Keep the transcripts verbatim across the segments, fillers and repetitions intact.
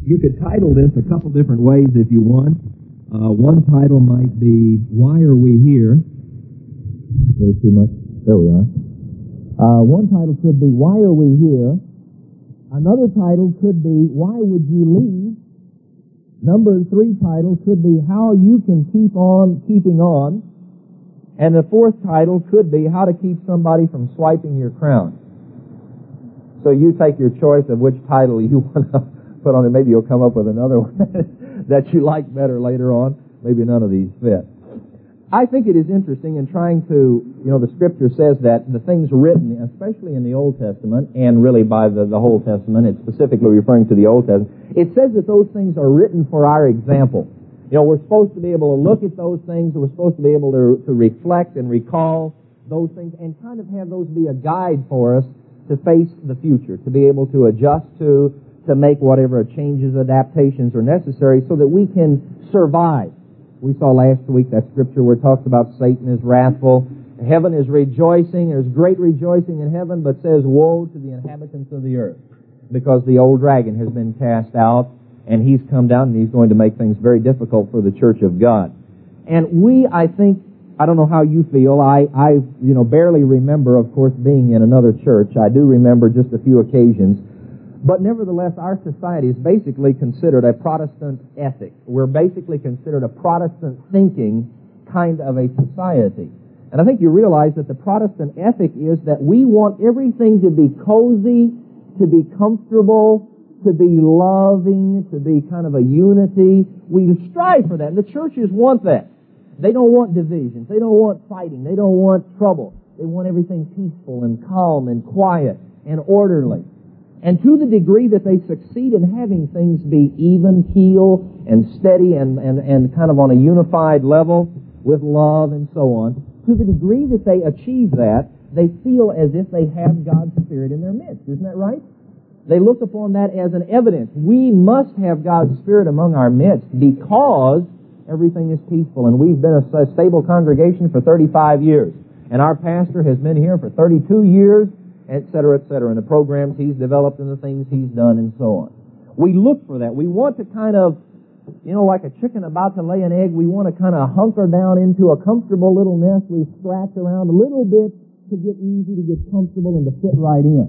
You could title this a couple different ways if you want. Uh, one title might be, Why Are We Here? A little too much. There we are. Uh, one title could be, Why Are We Here? Another title could be, Why Would You Leave? Number three title could be, How You Can Keep On Keeping On. And the fourth title could be, How to Keep Somebody from Swiping Your Crown. So you take your choice of which title you want to put on it. Maybe you'll come up with another one that you like better later on. Maybe none of these fit. I think it is interesting in trying to, you know, the Scripture says that the things written, especially in the Old Testament, and really by the, the whole Testament, it's specifically referring to the Old Testament, it says that those things are written for our example. You know, we're supposed to be able to look at those things, we're supposed to be able to, to reflect and recall those things, and kind of have those be a guide for us to face the future, to be able to adjust to, to make whatever changes, adaptations are necessary so that we can survive. We saw last week that scripture where it talks about Satan is wrathful. Heaven is rejoicing. There's great rejoicing in heaven, but says, woe to the inhabitants of the earth, because the old dragon has been cast out, and he's come down, and he's going to make things very difficult for the church of God. And we, I think, I don't know how you feel. I, I, you know, barely remember, of course, being in another church. I do remember just a few occasions. But nevertheless, our society is basically considered a Protestant ethic. We're basically considered a Protestant thinking kind of a society. And I think you realize that the Protestant ethic is that we want everything to be cozy, to be comfortable, to be loving, to be kind of a unity. We strive for that. And the churches want that. They don't want divisions. They don't want fighting. They don't want trouble. They want everything peaceful and calm and quiet and orderly. And to the degree that they succeed in having things be even keel and steady and, and, and kind of on a unified level with love and so on, to the degree that they achieve that, they feel as if they have God's Spirit in their midst. Isn't that right? They look upon that as an evidence. We must have God's Spirit among our midst because everything is peaceful. And we've been a stable congregation for thirty-five years. And our pastor has been here for thirty-two years, et cetera, et cetera, and the programs he's developed and the things he's done and so on. We look for that. We want to kind of, you know, like a chicken about to lay an egg, we want to kind of hunker down into a comfortable little nest. We scratch around a little bit to get easy, to get comfortable, and to fit right in.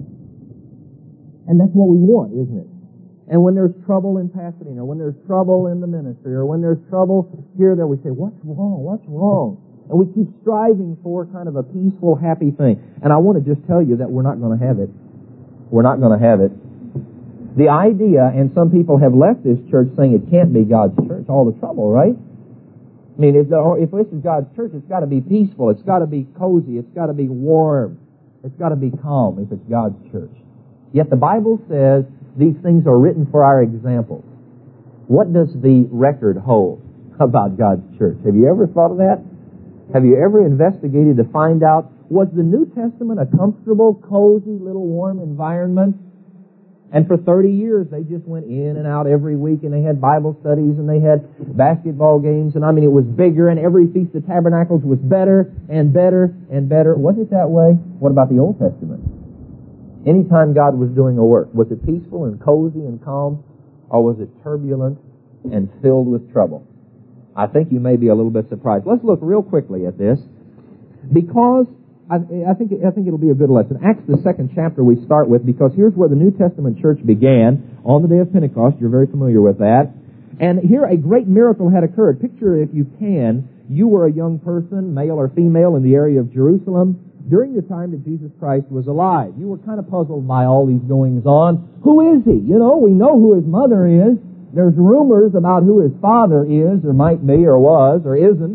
And that's what we want, isn't it? And when there's trouble in Pasadena, or when there's trouble in the ministry, or when there's trouble here or there, we say, what's wrong? What's wrong? And we keep striving for kind of a peaceful, happy thing. And I want to just tell you that we're not going to have it. We're not going to have it. The idea, and some people have left this church saying it can't be God's church, all the trouble, right? I mean, if, the, if this is God's church, it's got to be peaceful. It's got to be cozy. It's got to be warm. It's got to be calm if it's God's church. Yet the Bible says these things are written for our examples. What does the record hold about God's church? Have you ever thought of that? Have you ever investigated to find out, was the New Testament a comfortable, cozy, little warm environment? And for thirty years, they just went in and out every week, and they had Bible studies, and they had basketball games, and I mean, it was bigger, and every Feast of Tabernacles was better and better and better. Was it that way? What about the Old Testament? Anytime God was doing a work, was it peaceful and cozy and calm, or was it turbulent and filled with trouble? I think you may be a little bit surprised. Let's look real quickly at this, because I, I think I think it'll be a good lesson. Acts, the second chapter, we start with, because here's where the New Testament church began on the day of Pentecost. You're very familiar with that. And here a great miracle had occurred. Picture, if you can, you were a young person, male or female, in the area of Jerusalem during the time that Jesus Christ was alive. You were kind of puzzled by all these goings on. Who is he? You know, we know who his mother is. There's rumors about who his father is, or might be, or was, or isn't.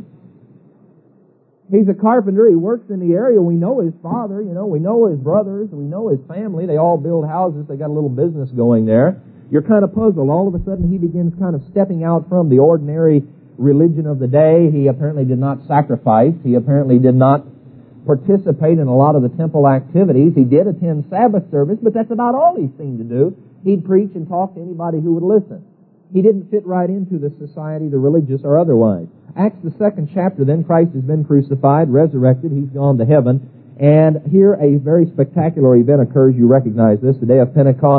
He's a carpenter. He works in the area. We know his father. You know, we know his brothers. We know his family. They all build houses. They got a little business going there. You're kind of puzzled. All of a sudden, he begins kind of stepping out from the ordinary religion of the day. He apparently did not sacrifice. He apparently did not participate in a lot of the temple activities. He did attend Sabbath service, but that's about all he seemed to do. He'd preach and talk to anybody who would listen. He didn't fit right into the society, the religious or otherwise. Acts, the second chapter, then Christ has been crucified, resurrected, he's gone to heaven, and here a very spectacular event occurs. You recognize this, the day of Pentecost.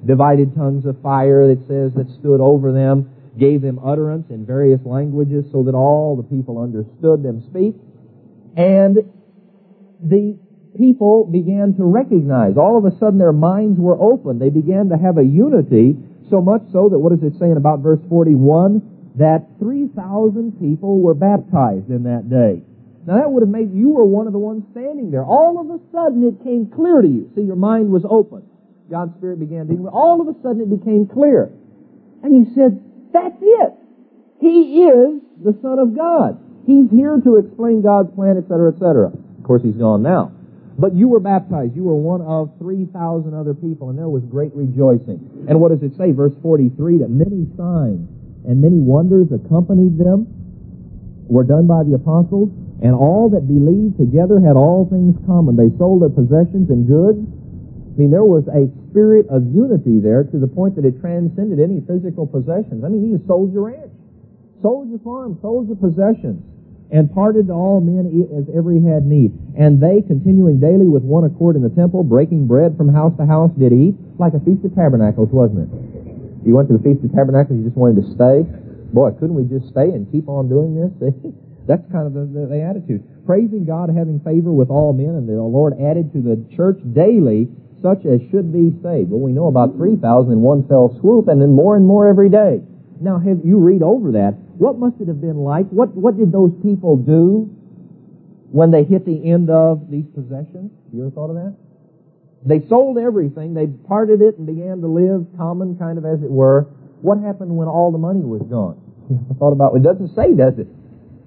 divided tongues of fire, it says, that stood over them, gave them utterance in various languages so that all the people understood them speak. And the people began to recognize. All of a sudden their minds were open. They began to have a unity, so much so that, what is it saying about verse forty-one? That three thousand people were baptized in that day. Now that would have made, you were one of the ones standing there. All of a sudden it came clear to you. See, your mind was open. God's Spirit began to, all of a sudden it became clear. And you said, that's it. He is the Son of God. He's here to explain God's plan, et cetera, et cetera. Of course, He's gone now. But you were baptized. You were one of three thousand other people, and there was great rejoicing. And what does it say? Verse forty-three, that many signs and many wonders accompanied them, were done by the apostles, and all that believed together had all things common. They sold their possessions and goods. I mean, there was a spirit of unity there to the point that it transcended any physical possessions. I mean, you just sold your ranch, sold your farm, sold your possessions, and parted to all men as every had need. And they, continuing daily with one accord in the temple, breaking bread from house to house, did eat, like a Feast of Tabernacles, wasn't it? You went to the Feast of Tabernacles, you just wanted to stay. Boy, couldn't we just stay and keep on doing this? That's kind of the, the, the attitude. Praising God, having favor with all men, and the Lord added to the church daily such as should be saved. Well, we know about three thousand in one fell swoop, and then more and more every day. Now, have you read over that? What must it have been like? What, what did those people do when they hit the end of these possessions? You ever thought of that? They sold everything. They parted it and began to live common, kind of as it were. What happened when all the money was gone? You ever thought about it? It doesn't say, does it?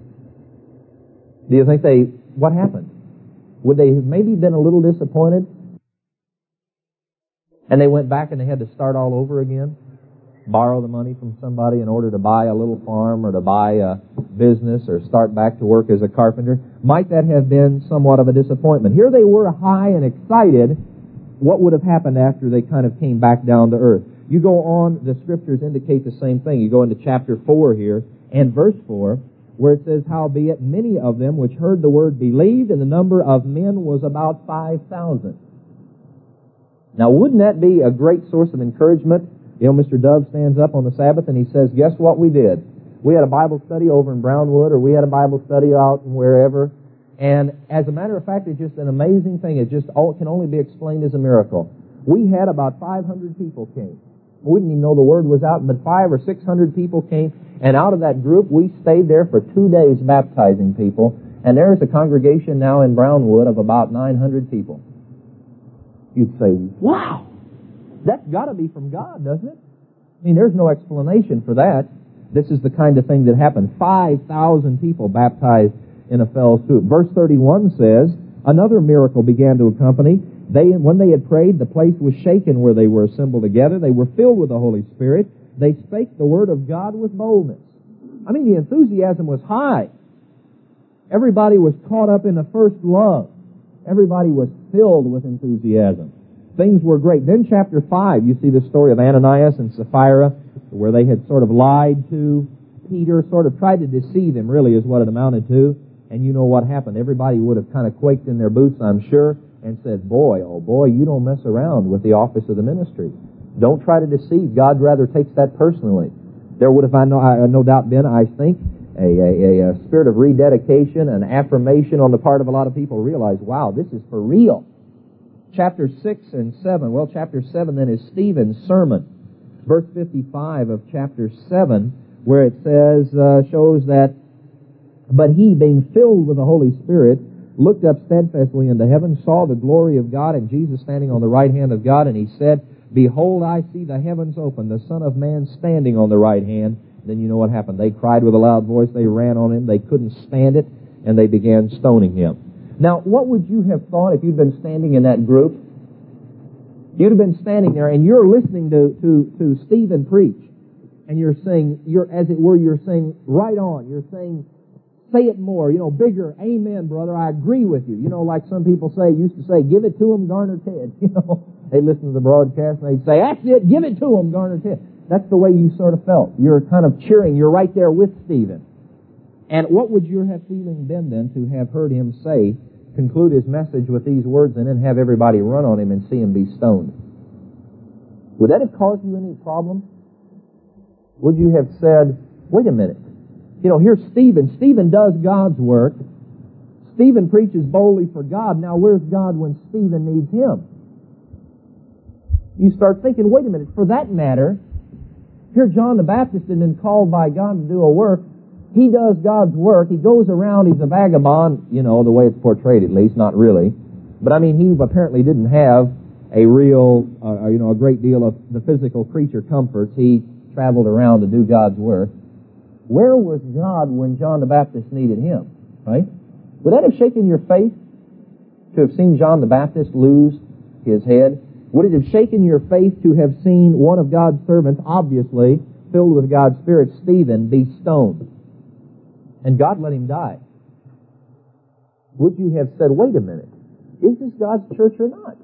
Do you think they, what happened? Would they have maybe been a little disappointed? And they went back and they had to start all over again? Borrow the money from somebody in order to buy a little farm or to buy a business or start back to work as a carpenter? Might that have been somewhat of a disappointment? Here they were high and excited. What would have happened after they kind of came back down to earth? You go on, the Scriptures indicate the same thing. You go into chapter four here and verse four, where it says, howbeit many of them which heard the word believed, and the number of men was about five thousand. Now, wouldn't that be a great source of encouragement? You know, Mister Dove stands up on the Sabbath and he says, guess what we did? We had a Bible study over in Brownwood, or we had a Bible study out in wherever. And as a matter of fact, it's just an amazing thing. It just all, it can only be explained as a miracle. We had about five hundred people came. We didn't even know the word was out, but five or six hundred people came. And out of that group, we stayed there for two days baptizing people. And there's a congregation now in Brownwood of about nine hundred people. You'd say, wow, that's got to be from God, doesn't it? I mean, there's no explanation for that. This is the kind of thing that happened. five thousand people baptized in a fell swoop. Verse thirty-one says, another miracle began to accompany. They, when they had prayed, the place was shaken where they were assembled together. They were filled with the Holy Spirit. They spake the word of God with boldness. I mean, the enthusiasm was high. Everybody was caught up in the first love. Everybody was filled with enthusiasm. Things were great. Then chapter five, you see the story of Ananias and Sapphira, where they had sort of lied to Peter, sort of tried to deceive him, really, is what it amounted to. And you know what happened. Everybody would have kind of quaked in their boots, I'm sure, and said, boy, oh boy, you don't mess around with the office of the ministry. Don't try to deceive. God rather takes that personally. There would have, I no, I, no doubt, been, I think, a, a, a spirit of rededication, an affirmation on the part of a lot of people. Realize, wow, this is for real. Chapter six and seven. Well, chapter seven then is Stephen's sermon. Verse fifty-five of chapter seven, where it says, uh, shows that, but he, being filled with the Holy Spirit, looked up steadfastly into heaven, saw the glory of God, and Jesus standing on the right hand of God, and he said, behold, I see the heavens open, the Son of Man standing on the right hand. Then you know what happened. They cried with a loud voice, they ran on him, they couldn't stand it, and they began stoning him. Now, what would you have thought if you'd been standing in that group? You'd have been standing there, and you're listening to, to, to Stephen preach, and you're saying, you're, as it were, you're saying, right on, you're saying, say it more, you know, bigger, amen, brother, I agree with you. You know, like some people say, used to say, give it to them, Garner Ted. You know, they listen to the broadcast, and they'd say, that's it, give it to them, Garner Ted. That's the way you sort of felt. You're kind of cheering, you're right there with Stephen. And what would your have feeling been then to have heard him say, conclude his message with these words, and then have everybody run on him and see him be stoned? Would that have caused you any problem? Would you have said, wait a minute, you know, here's Stephen. Stephen does God's work. Stephen preaches boldly for God. Now where's God when Stephen needs Him? You start thinking, wait a minute, for that matter, here John the Baptist has been called by God to do a work. He does God's work. He goes around, he's a vagabond, you know, the way it's portrayed at least, not really. But I mean, he apparently didn't have a real, uh, you know, a great deal of the physical creature comforts. He traveled around to do God's work. Where was God when John the Baptist needed Him? Right? Would that have shaken your faith to have seen John the Baptist lose his head? Would it have shaken your faith to have seen one of God's servants, obviously filled with God's Spirit, Stephen, be stoned? And God let him die. Would you have said, wait a minute, is this God's church or not?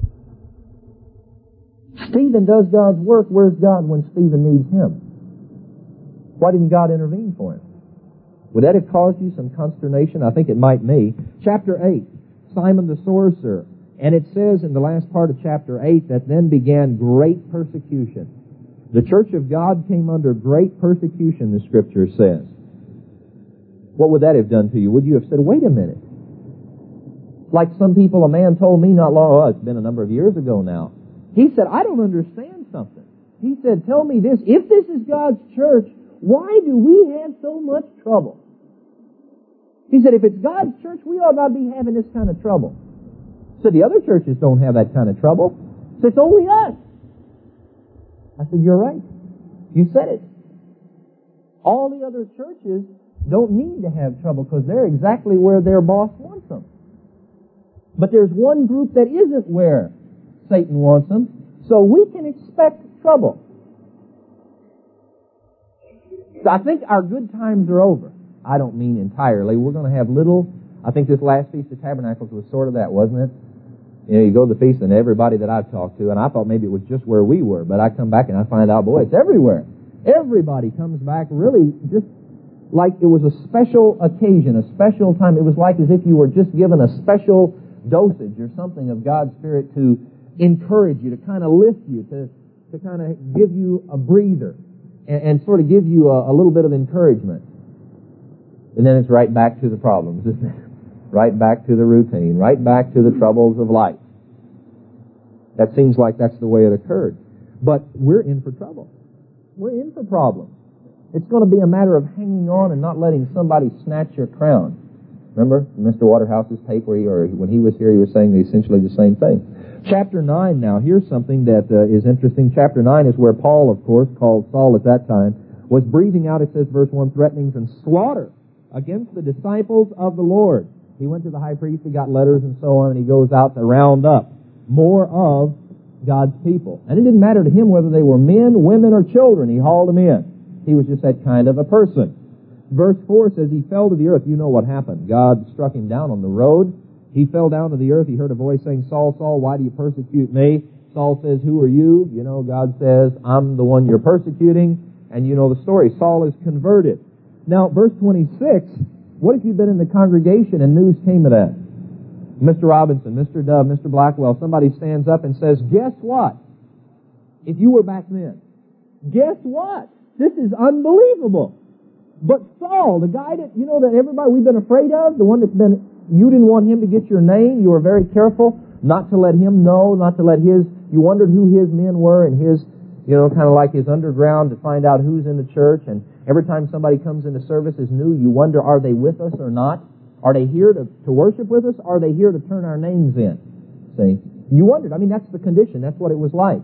Stephen does God's work. Where's God when Stephen needs Him? Why didn't God intervene for him? Would that have caused you some consternation? I think it might me. Chapter eight, Simon the sorcerer. And it says in the last part of chapter eight that then began great persecution. The church of God came under great persecution, the Scripture says. What would that have done to you? Would you have said, wait a minute? Like some people, a man told me not long, oh, it's been a number of years ago now. He said, I don't understand something. He said, tell me this, if this is God's church, why do we have so much trouble? He said, if it's God's church, we ought not be having this kind of trouble. So the other churches don't have that kind of trouble. So it's only us. I said, you're right. You said it. All the other churches don't need to have trouble because they're exactly where their boss wants them. But there's one group that isn't where Satan wants them, so we can expect trouble. So I think our good times are over. I don't mean entirely. We're going to have little, I think this last Feast of Tabernacles was sort of that, wasn't it? You know, you go to the feast and everybody that I've talked to, and I thought maybe it was just where we were, but I come back and I find out, boy, it's everywhere. Everybody comes back really just like it was a special occasion, a special time. It was like as if you were just given a special dosage or something of God's Spirit to encourage you, to kind of lift you, to, to kind of give you a breather and, and sort of give you a, a little bit of encouragement. And then it's right back to the problems, isn't it? Right back to the routine, right back to the troubles of life. That seems like that's the way it occurred. But we're in for trouble. We're in for problems. It's going to be a matter of hanging on and not letting somebody snatch your crown. Remember Mister Waterhouse's tape where he, or when he was here, he was saying essentially the same thing. Chapter nine now, here's something that uh, is interesting. Chapter nine is where Paul, of course, called Saul at that time, was breathing out, it says, verse one, threatenings and slaughter against the disciples of the Lord. He went to the high priest, he got letters and so on, and he goes out to round up more of God's people. And it didn't matter to him whether they were men, women, or children. He hauled them in. He was just that kind of a person. Verse four says he fell to the earth. You know what happened. God struck him down on the road. He fell down to the earth. He heard a voice saying, Saul, Saul, why do you persecute me? Saul says, who are you? You know, God says, I'm the one you're persecuting. And you know the story. Saul is converted. Now, verse twenty-six, what if you've been in the congregation and news came of that? Mister Robinson, Mister Dove, Mister Blackwell, somebody stands up and says, guess what? If you were back then, guess what? This is unbelievable. But Saul, the guy that, you know, that everybody, we've been afraid of, the one that's been, you didn't want him to get your name, you were very careful not to let him know, not to let his, you wondered who his men were and his, you know, kind of like his underground to find out who's in the church. And every time somebody comes into service is new, you wonder, are they with us or not? Are they here to, to worship with us? Are they here to turn our names in? See? You wondered. I mean, that's the condition. That's what it was like.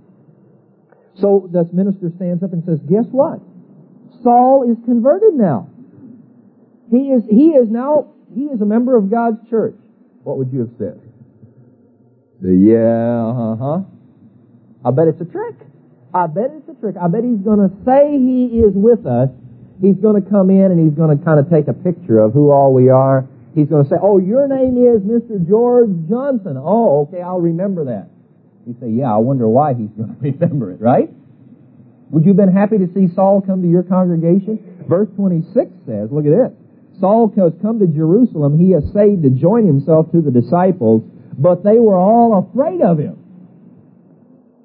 So the minister stands up and says, guess what? Saul is converted now. He is, he is now, he is a member of God's church. What would you have said? Yeah, uh-huh. I bet it's a trick. I bet it's a trick. I bet he's going to say he is with us. He's going to come in and he's going to kind of take a picture of who all we are. He's going to say, oh, your name is Mister George Johnson. Oh, okay, I'll remember that. You say, yeah, I wonder why he's going to remember it, right? Would you have been happy to see Saul come to your congregation? Verse twenty-six says, look at it. Saul has come to Jerusalem. He essayed to join himself to the disciples, but they were all afraid of him.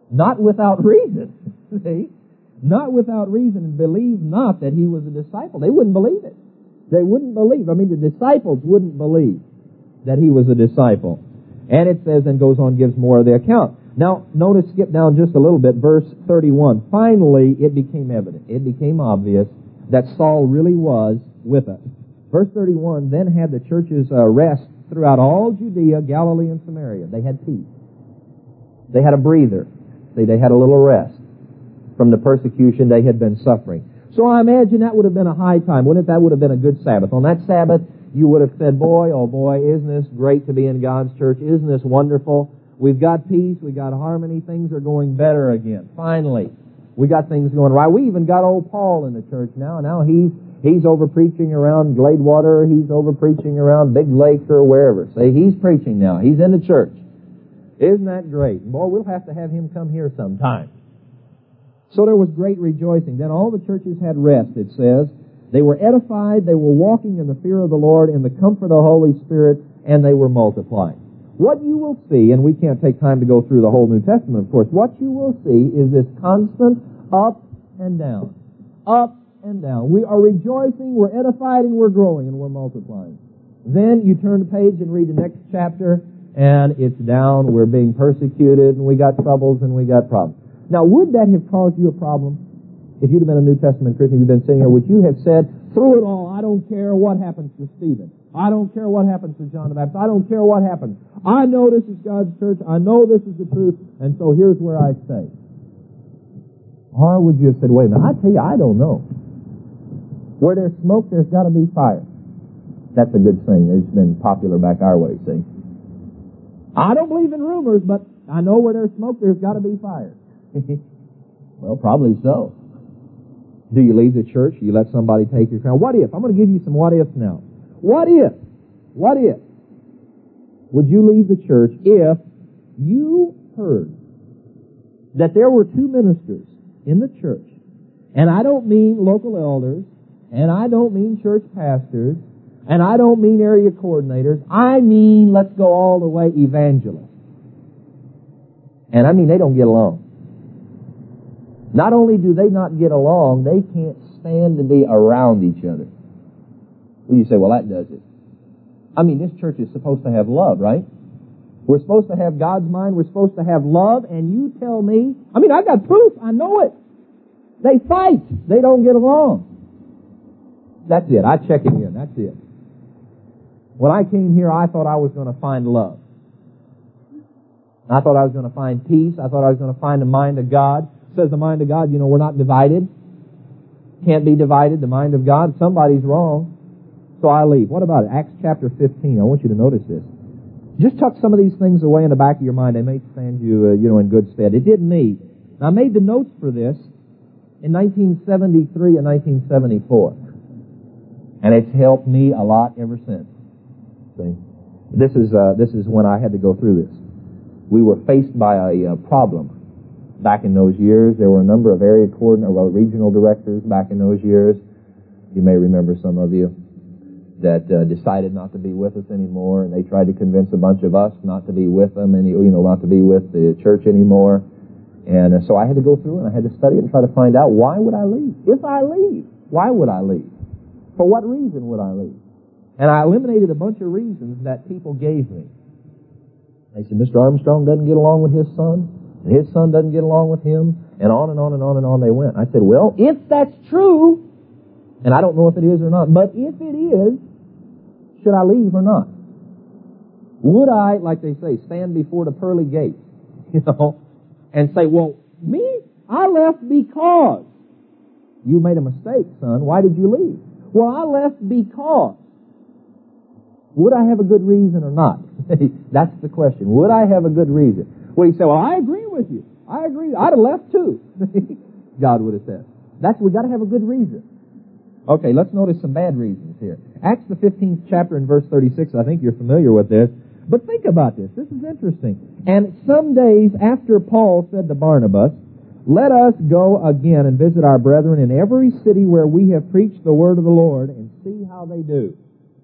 Not without reason. See? Not without reason. And believe not that he was a disciple. They wouldn't believe it. They wouldn't believe. I mean, the disciples wouldn't believe that he was a disciple. And it says, and goes on, gives more of the account. Now, notice, skip down just a little bit, verse thirty-one. Finally, it became evident, it became obvious that Saul really was with us. Verse thirty-one, then had the churches uh, rest throughout all Judea, Galilee, and Samaria. They had peace. They had a breather. See, they had a little rest from the persecution they had been suffering. So I imagine that would have been a high time, wouldn't it? That would have been a good Sabbath. On that Sabbath, you would have said, boy, oh boy, isn't this great to be in God's church? Isn't this wonderful? We've got peace, we've got harmony, things are going better again. Finally, we got things going right. We even got old Paul in the church now. Now he's he's over preaching around Gladewater, he's over preaching around Big Lake or wherever. Say, he's preaching now. He's in the church. Isn't that great? Boy, we'll have to have him come here sometime. So there was great rejoicing. Then all the churches had rest, it says. They were edified, they were walking in the fear of the Lord, in the comfort of the Holy Spirit, and they were multiplying. What you will see, and we can't take time to go through the whole New Testament, of course, what you will see is this constant up and down. Up and down. We are rejoicing, we're edified, and we're growing, and we're multiplying. Then you turn the page and read the next chapter, and it's down, we're being persecuted, and we got troubles, and we got problems. Now, would that have caused you a problem? If you'd have been a New Testament Christian, you've been sitting here, would you have said, through it all, I don't care what happens to Stephen. I don't care what happens to John the Baptist. I don't care what happens. I know this is God's church. I know this is the truth. And so here's where I stay. Or would you have said, wait a minute, I tell you, I don't know. Where there's smoke, there's got to be fire. That's a good thing. It's been popular back our way, see. I don't believe in rumors, but I know where there's smoke, there's got to be fire. Well, probably so. Do you leave the church? You let somebody take your crown? What if? I'm going to give you some what ifs now. What if? What if? Would you leave the church if you heard that there were two ministers in the church, and I don't mean local elders, and I don't mean church pastors, and I don't mean area coordinators, I mean, let's go all the way, evangelists. And I mean, they don't get along. Not only do they not get along, they can't stand to be around each other. And you say, well, that does it. I mean, this church is supposed to have love, right? We're supposed to have God's mind. We're supposed to have love. And you tell me, I mean, I got proof. I know it. They fight. They don't get along. That's it. I check it in. That's it. When I came here, I thought I was going to find love. I thought I was going to find peace. I thought I was going to find the mind of God. It says the mind of God, you know, we're not divided. Can't be divided, the mind of God. Somebody's wrong. So I leave. What about it? Acts chapter fifteen. I want you to notice this. Just tuck some of these things away in the back of your mind. They may stand you, uh, you know, in good stead. It did me. Now, I made the notes for this in nineteen seventy-three and nineteen seventy-four. And it's helped me a lot ever since. See? This is, uh, this is when I had to go through this. We were faced by a uh, problem. Back in those years, there were a number of area coordinator, well, regional directors back in those years. You may remember some of you that uh, decided not to be with us anymore, and they tried to convince a bunch of us not to be with them, any, you know, not to be with the church anymore. And uh, so I had to go through and I had to study it and try to find out, why would I leave? If I leave, why would I leave? For what reason would I leave? And I eliminated a bunch of reasons that people gave me. They said, Mister Armstrong doesn't get along with his son. And his son doesn't get along with him, and on and on and on and on they went. I said, well, if that's true, and I don't know if it is or not, but if it is, should I leave or not? Would I, like they say, stand before the pearly gates, you know, and say, well, me? I left because. You made a mistake, son. Why did you leave? Well, I left because. Would I have a good reason or not? That's the question. Would I have a good reason? Well, you say, well, I agree with you. I agree. I'd have left too. God would have said. That's, we got to have a good reason. Okay, let's notice some bad reasons here. Acts the fifteenth chapter and verse thirty-six, I think you're familiar with this. But think about this. This is interesting. And some days after Paul said to Barnabas, let us go again and visit our brethren in every city where we have preached the word of the Lord and see how they do.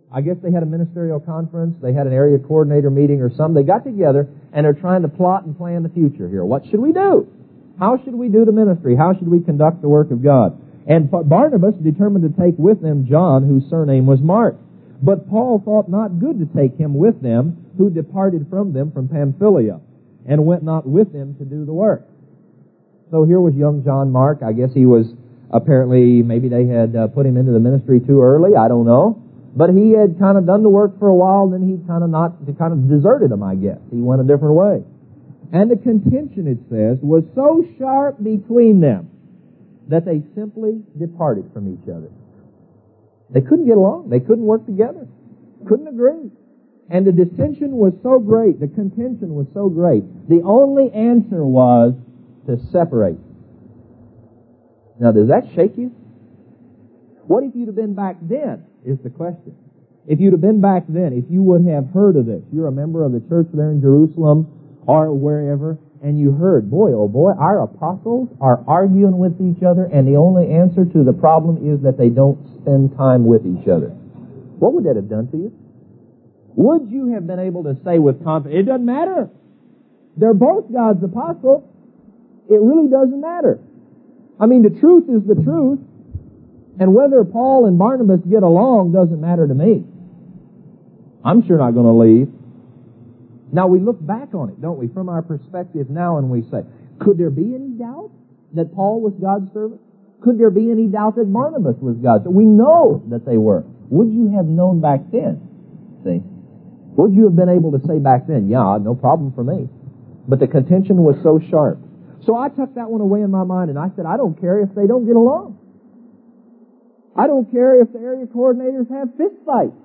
I guess they had a ministerial conference, they had an area coordinator meeting or something. They got together and they're trying to plot and plan the future here. What should we do? How should we do the ministry? How should we conduct the work of God? And Barnabas determined to take with them John, whose surname was Mark. But Paul thought not good to take him with them, who departed from them from Pamphylia, and went not with them to do the work. So here was young John Mark. I guess he was apparently, maybe they had uh, put him into the ministry too early. I don't know. But he had kind of done the work for a while, then he kind of not, he kind of deserted them, I guess. He went a different way. And the contention, it says, was so sharp between them that they simply departed from each other. They couldn't get along. They couldn't work together. Couldn't agree. And the dissension was so great, the contention was so great, the only answer was to separate. Now, does that shake you? What if you'd have been back then, is the question. If you'd have been back then, if you would have heard of this, you're a member of the church there in Jerusalem or wherever, and you heard, boy, oh boy, our apostles are arguing with each other, and the only answer to the problem is that they don't spend time with each other. What would that have done to you? Would you have been able to say with confidence, it doesn't matter. They're both God's apostles. It really doesn't matter. I mean, the truth is the truth, and whether Paul and Barnabas get along doesn't matter to me. I'm sure not going to leave. Now, we look back on it, don't we, from our perspective now, and we say, could there be any doubt that Paul was God's servant? Could there be any doubt that Barnabas was God's servant? We know that they were. Would you have known back then? See? Would you have been able to say back then, yeah, no problem for me? But the contention was so sharp. So I tucked that one away in my mind, and I said, I don't care if they don't get along. I don't care if the area coordinators have fist fights.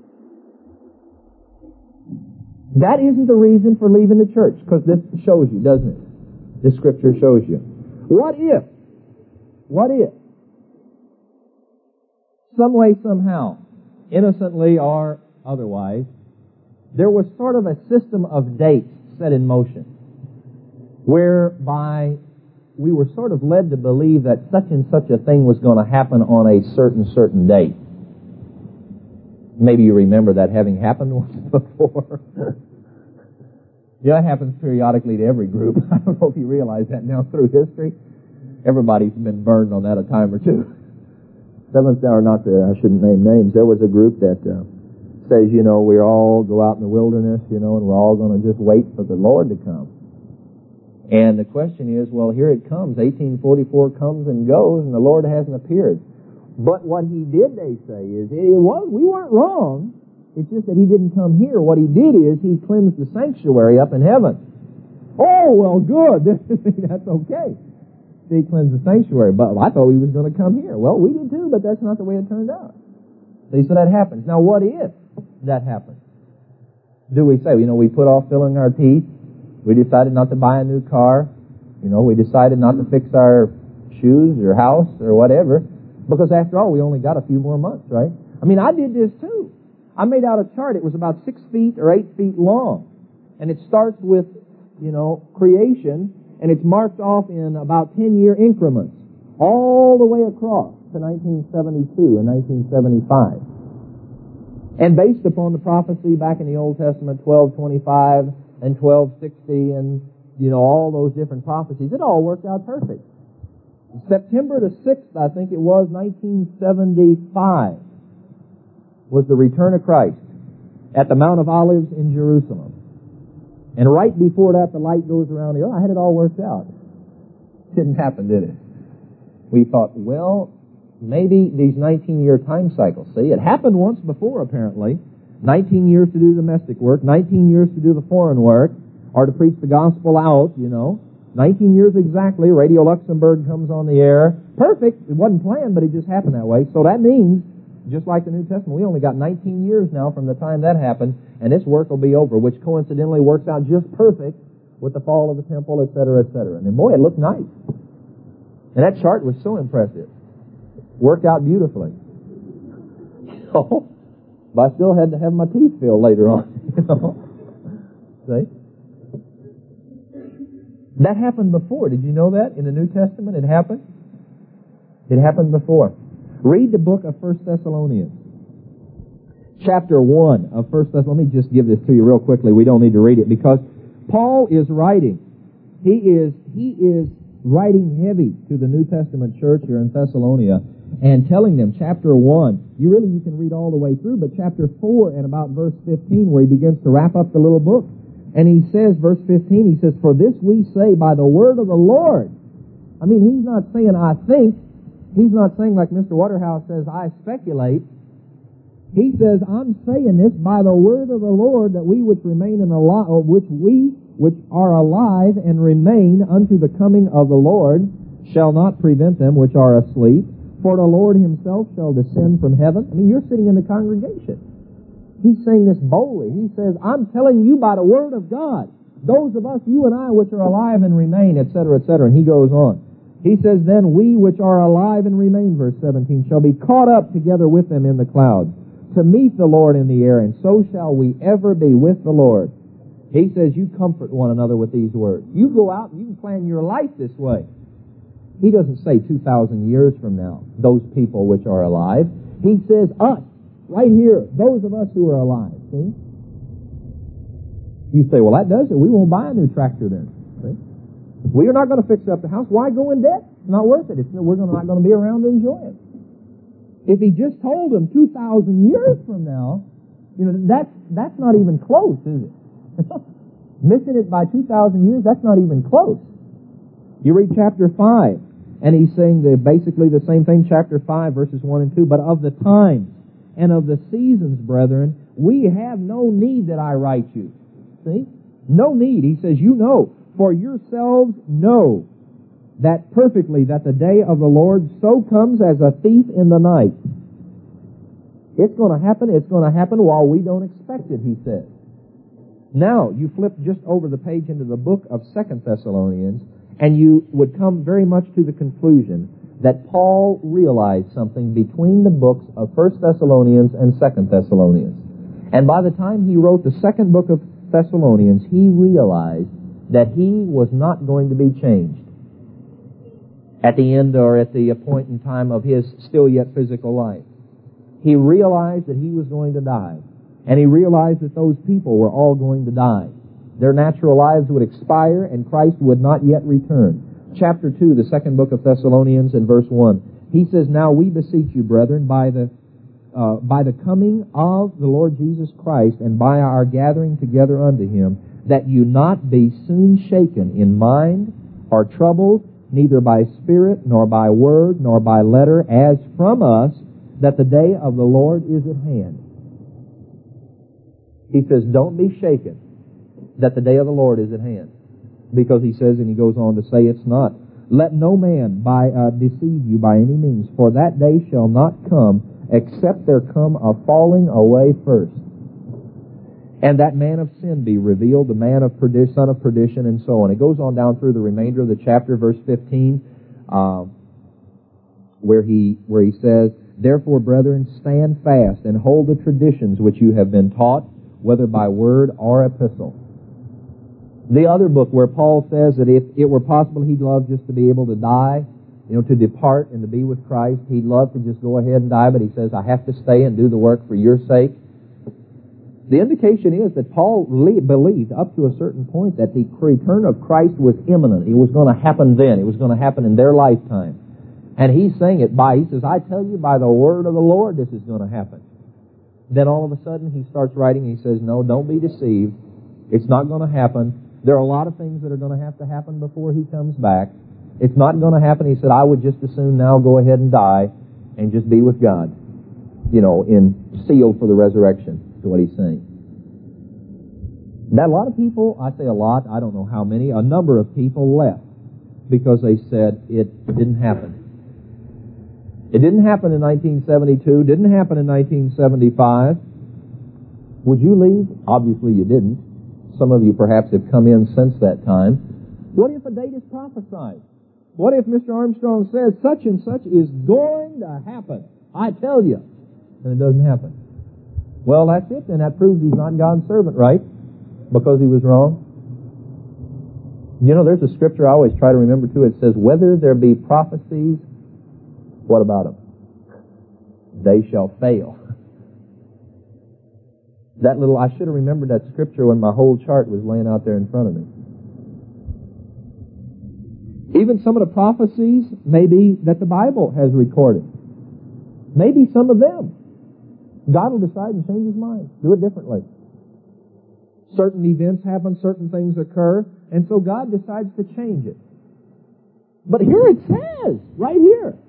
That isn't the reason for leaving the church, because this shows you, doesn't it? This scripture shows you. What if, what if, some way, somehow, innocently or otherwise, there was sort of a system of dates set in motion, whereby we were sort of led to believe that such and such a thing was going to happen on a certain, certain date. Maybe you remember that having happened once before. Yeah, it happens periodically to every group. I don't know if you realize that now through history. Everybody's been burned on that a time or two. Seventh Hour, not to, I shouldn't name names. There was a group that uh, says, you know, we all go out in the wilderness, you know, and we're all going to just wait for the Lord to come. And the question is, well, here it comes. eighteen forty-four comes and goes, and the Lord hasn't appeared. But what He did, they say, is it was we weren't wrong. It's just that He didn't come here. What He did is He cleansed the sanctuary up in heaven. Oh, well, good. That's okay. He cleansed the sanctuary, but I thought He was going to come here. Well, we did too, but that's not the way it turned out. See, so that happens. Now, what if that happens? Do we say, you know, we put off filling our teeth? We decided not to buy a new car. You know, we decided not to fix our shoes or house or whatever. Because after all, we only got a few more months, right? I mean, I did this too. I made out a chart. It was about six feet or eight feet long. And it starts with, you know, creation, and it's marked off in about ten-year increments, all the way across to nineteen seventy-two and nineteen seventy-five. And based upon the prophecy back in the Old Testament, twelve twenty-five and twelve sixty, and, you know, all those different prophecies, it all worked out perfect. September the sixth, I think it was, nineteen seventy-five, was the return of Christ at the Mount of Olives in Jerusalem. And right before that, the light goes around the earth. I had it all worked out. Didn't happen, did it? We thought, well, maybe these nineteen-year time cycles. See, it happened once before, apparently. nineteen years to do domestic work, nineteen years to do the foreign work, or to preach the gospel out, you know. nineteen years exactly, Radio Luxembourg comes on the air. Perfect. It wasn't planned, but it just happened that way. So that means, just like the New Testament, we only got nineteen years now from the time that happened, and this work will be over, which coincidentally works out just perfect with the fall of the temple, et cetera, et cetera. And then, boy, it looked nice. And that chart was so impressive. Worked out beautifully. You know? But I still had to have my teeth filled later on. You know? See? That happened before. Did you know that? In the New Testament, it happened? It happened before. Read the book of First Thessalonians. chapter one of First Thessalonians. Let me just give this to you real quickly. We don't need to read it because Paul is writing. He is, he is writing heavy to the New Testament church here in Thessalonica and telling them, chapter one, you really, you can read all the way through, but chapter four and about verse fifteen where he begins to wrap up the little book. And he says, verse fifteen, he says, for this we say by the word of the Lord. I mean, he's not saying I think. He's not saying like Mister Waterhouse says, I speculate. He says, I'm saying this by the word of the Lord, that we which remain in alive, or which we which are alive and remain unto the coming of the Lord shall not prevent them which are asleep. For the Lord himself shall descend from heaven. I mean, you're sitting in the congregation. He's saying this boldly. He says, I'm telling you by the word of God, those of us, you and I, which are alive and remain, et cetera, et cetera. And he goes on. He says, then we which are alive and remain, verse seventeen, shall be caught up together with them in the clouds to meet the Lord in the air, and so shall we ever be with the Lord. He says, you comfort one another with these words. You go out and you can plan your life this way. He doesn't say two thousand years from now, those people which are alive. He says us, right here, those of us who are alive. See? You say, well, that does it. We won't buy a new tractor then. See? We are not going to fix up the house. Why go in debt? It's not worth it. It's, we're not going to be around to enjoy it. If he just told them two thousand years from now, you know, that's, that's not even close, is it? Missing it by two thousand years, that's not even close. You read chapter five, and he's saying the, basically the same thing, chapter five, verses one and two. But of the times and of the seasons, brethren, we have no need that I write you. See? No need. He says, you know, for yourselves know that perfectly that the day of the Lord so comes as a thief in the night. It's going to happen. It's going to happen while we don't expect it, he says. Now, you flip just over the page into the book of Second Thessalonians, and you would come very much to the conclusion that Paul realized something between the books of First Thessalonians and Second Thessalonians. And by the time he wrote the second book of Thessalonians, he realized that he was not going to be changed at the end or at the point in time of his still yet physical life. He realized that he was going to die. And he realized that those people were all going to die. Their natural lives would expire and Christ would not yet return. Chapter two, the second book of Thessalonians, and verse one. He says, now we beseech you, brethren, by the uh, by the coming of the Lord Jesus Christ and by our gathering together unto him, that you not be soon shaken in mind or troubled, neither by spirit, nor by word, nor by letter, as from us, that the day of the Lord is at hand. He says, don't be shaken that the day of the Lord is at hand. Because he says, and he goes on to say, it's not. Let no man by uh, deceive you by any means, for that day shall not come, except there come a falling away first. And that man of sin be revealed, the man of perdition, son of perdition, and so on. It goes on down through the remainder of the chapter, verse fifteen, uh, where he where he says, therefore, brethren, stand fast and hold the traditions which you have been taught, whether by word or epistle. The other book where Paul says that if it were possible, he'd love just to be able to die, you know, to depart and to be with Christ. He'd love to just go ahead and die, but he says, I have to stay and do the work for your sake. The indication is that Paul believed up to a certain point that the return of Christ was imminent. It was going to happen then. It was going to happen in their lifetime. And he's saying it by, he says, I tell you by the word of the Lord this is going to happen. Then all of a sudden he starts writing, he says, no, don't be deceived. It's not going to happen. There are a lot of things that are going to have to happen before he comes back. It's not going to happen. He said, I would just as soon now go ahead and die and just be with God, you know, in sealed for the resurrection. That's what he's saying. That a lot of people, I say a lot, I don't know how many, a number of people left because they said it didn't happen. It didn't happen in nineteen seventy-two, didn't happen in nineteen seventy-five. Would you leave? Obviously you didn't. Some of you perhaps have come in since that time. What if a date is prophesied? What if Mister Armstrong says such and such is going to happen? I tell you. And it doesn't happen. Well, that's it, and that proves he's not God's servant, right? Because he was wrong. You know, there's a scripture I always try to remember too. It says, whether there be prophecies, what about them? They shall fail. That little, I should have remembered that scripture when my whole chart was laying out there in front of me. Even some of the prophecies, maybe, that the Bible has recorded. Maybe some of them. God will decide and change His mind. Do it differently. Certain events happen, certain things occur, and so God decides to change it. But here it says, right here.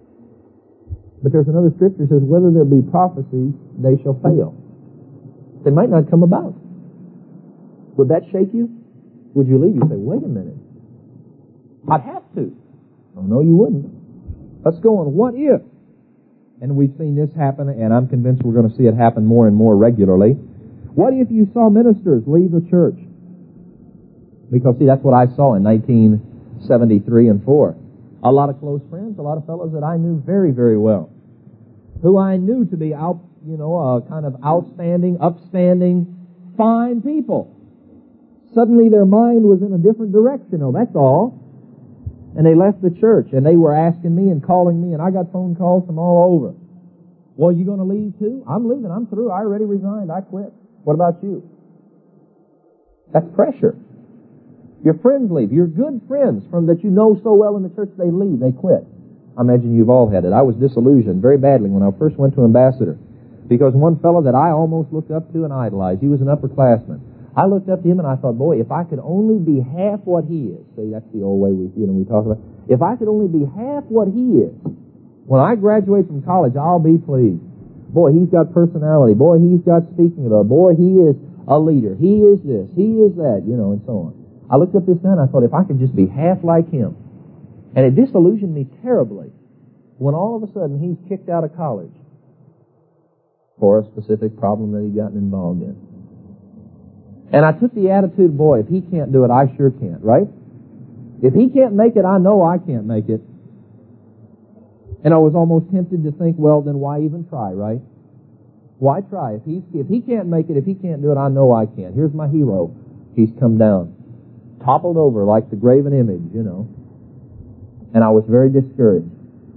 But there's another scripture that says, whether there be prophecies, they shall fail. They might not come about. Would that shake you? Would you leave? You say, wait a minute. I'd have to. Oh, no, you wouldn't. Let's go on. What if? And we've seen this happen, and I'm convinced we're going to see it happen more and more regularly. What if you saw ministers leave the church? Because, see, that's what I saw in nineteen seventy-three and four. A lot of close friends, a lot of fellows that I knew very, very well, who I knew to be out, you know, uh, kind of outstanding, upstanding, fine people. Suddenly their mind was in a different direction. Oh, that's all. And they left the church, and they were asking me and calling me, and I got phone calls from all over. Well, you going to leave too? I'm leaving. I'm through. I already resigned. I quit. What about you? That's pressure. Your friends leave. Your good friends from that you know so well in the church, they leave. They quit. I imagine you've all had it. I was disillusioned very badly when I first went to Ambassador, because one fellow that I almost looked up to and idolized, he was an upperclassman. I looked up to him and I thought, boy, if I could only be half what he is. See, that's the old way we, you know, we talk about. If I could only be half what he is, when I graduate from college, I'll be pleased. Boy, he's got personality. Boy, he's got speaking ability. Boy, he is a leader. He is this. He is that, you know, and so on. I looked up this guy and I thought, if I could just be half like him. And it disillusioned me terribly when all of a sudden he's kicked out of college for a specific problem that he'd gotten involved in. And I took the attitude, boy, if he can't do it, I sure can't, right? If he can't make it, I know I can't make it. And I was almost tempted to think, well, then why even try, right? Why try? If he, if he can't make it, if he can't do it, I know I can. Here's my hero. He's come down, toppled over like the graven image, you know. And I was very discouraged.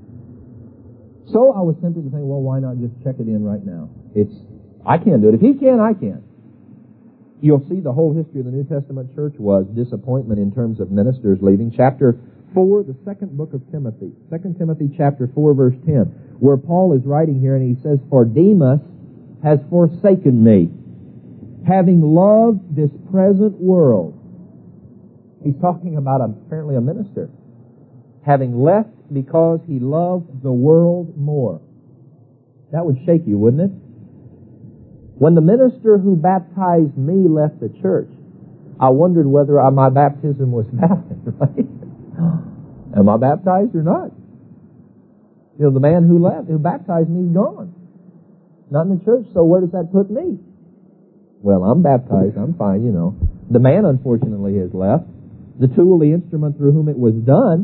So I was tempted to think, well, why not just check it in right now? It's, I can't do it. If he can, I can. You'll see the whole history of the New Testament church was disappointment in terms of ministers leaving. Chapter four, the second book of Timothy. Second Timothy chapter four, verse ten, where Paul is writing here, and he says, for Demas has forsaken me, having loved this present world. He's talking about apparently a minister. Having left because he loved the world more. That would shake you, wouldn't it? When the minister who baptized me left the church, I wondered whether my baptism was valid, right? Am I baptized or not? You know, the man who left, who baptized me is gone. Not in the church, so where does that put me? Well, I'm baptized, I'm fine, you know. The man, unfortunately, has left. The tool, the instrument through whom it was done.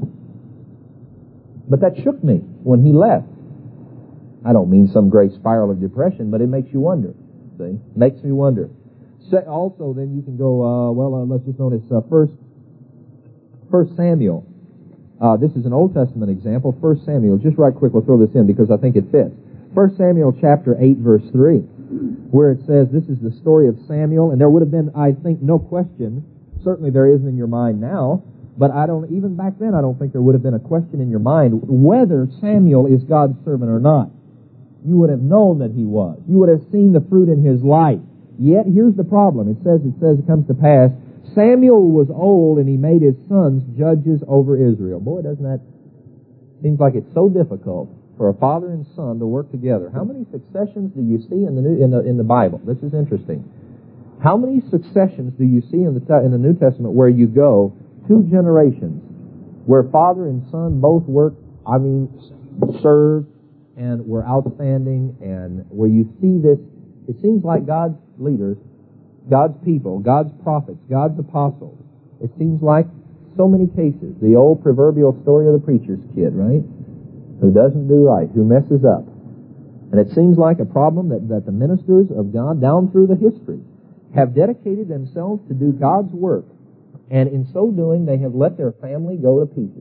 But that shook me when he left. I don't mean some great spiral of depression, but it makes you wonder. See? Makes me wonder. Also, then you can go, uh, well, uh, let's just notice uh, first, First Samuel. Uh, this is an Old Testament example. First Samuel. Just right quick, we'll throw this in because I think it fits. First Samuel chapter eight, verse three, where it says, this is the story of Samuel, and there would have been, I think, no question. Certainly there isn't in your mind now, but I don't, even back then, I don't think there would have been a question in your mind whether Samuel is God's servant or not. You would have known that he was. You would have seen the fruit in his life. Yet, here's the problem. It says, it says, it comes to pass, Samuel was old and he made his sons judges over Israel. Boy, doesn't that, seems like it's so difficult for a father and son to work together. How many successions do you see in the New, in the, in the Bible? This is interesting. How many successions do you see in the, in the New Testament where you go two generations, where father and son both work, I mean, served, and were outstanding, and where you see this, it seems like God's leaders, God's people, God's prophets, God's apostles, it seems like so many cases, the old proverbial story of the preacher's kid, right? Who doesn't do right, who messes up. And it seems like a problem that, that the ministers of God down through the history have dedicated themselves to do God's work, and in so doing they have let their family go to pieces.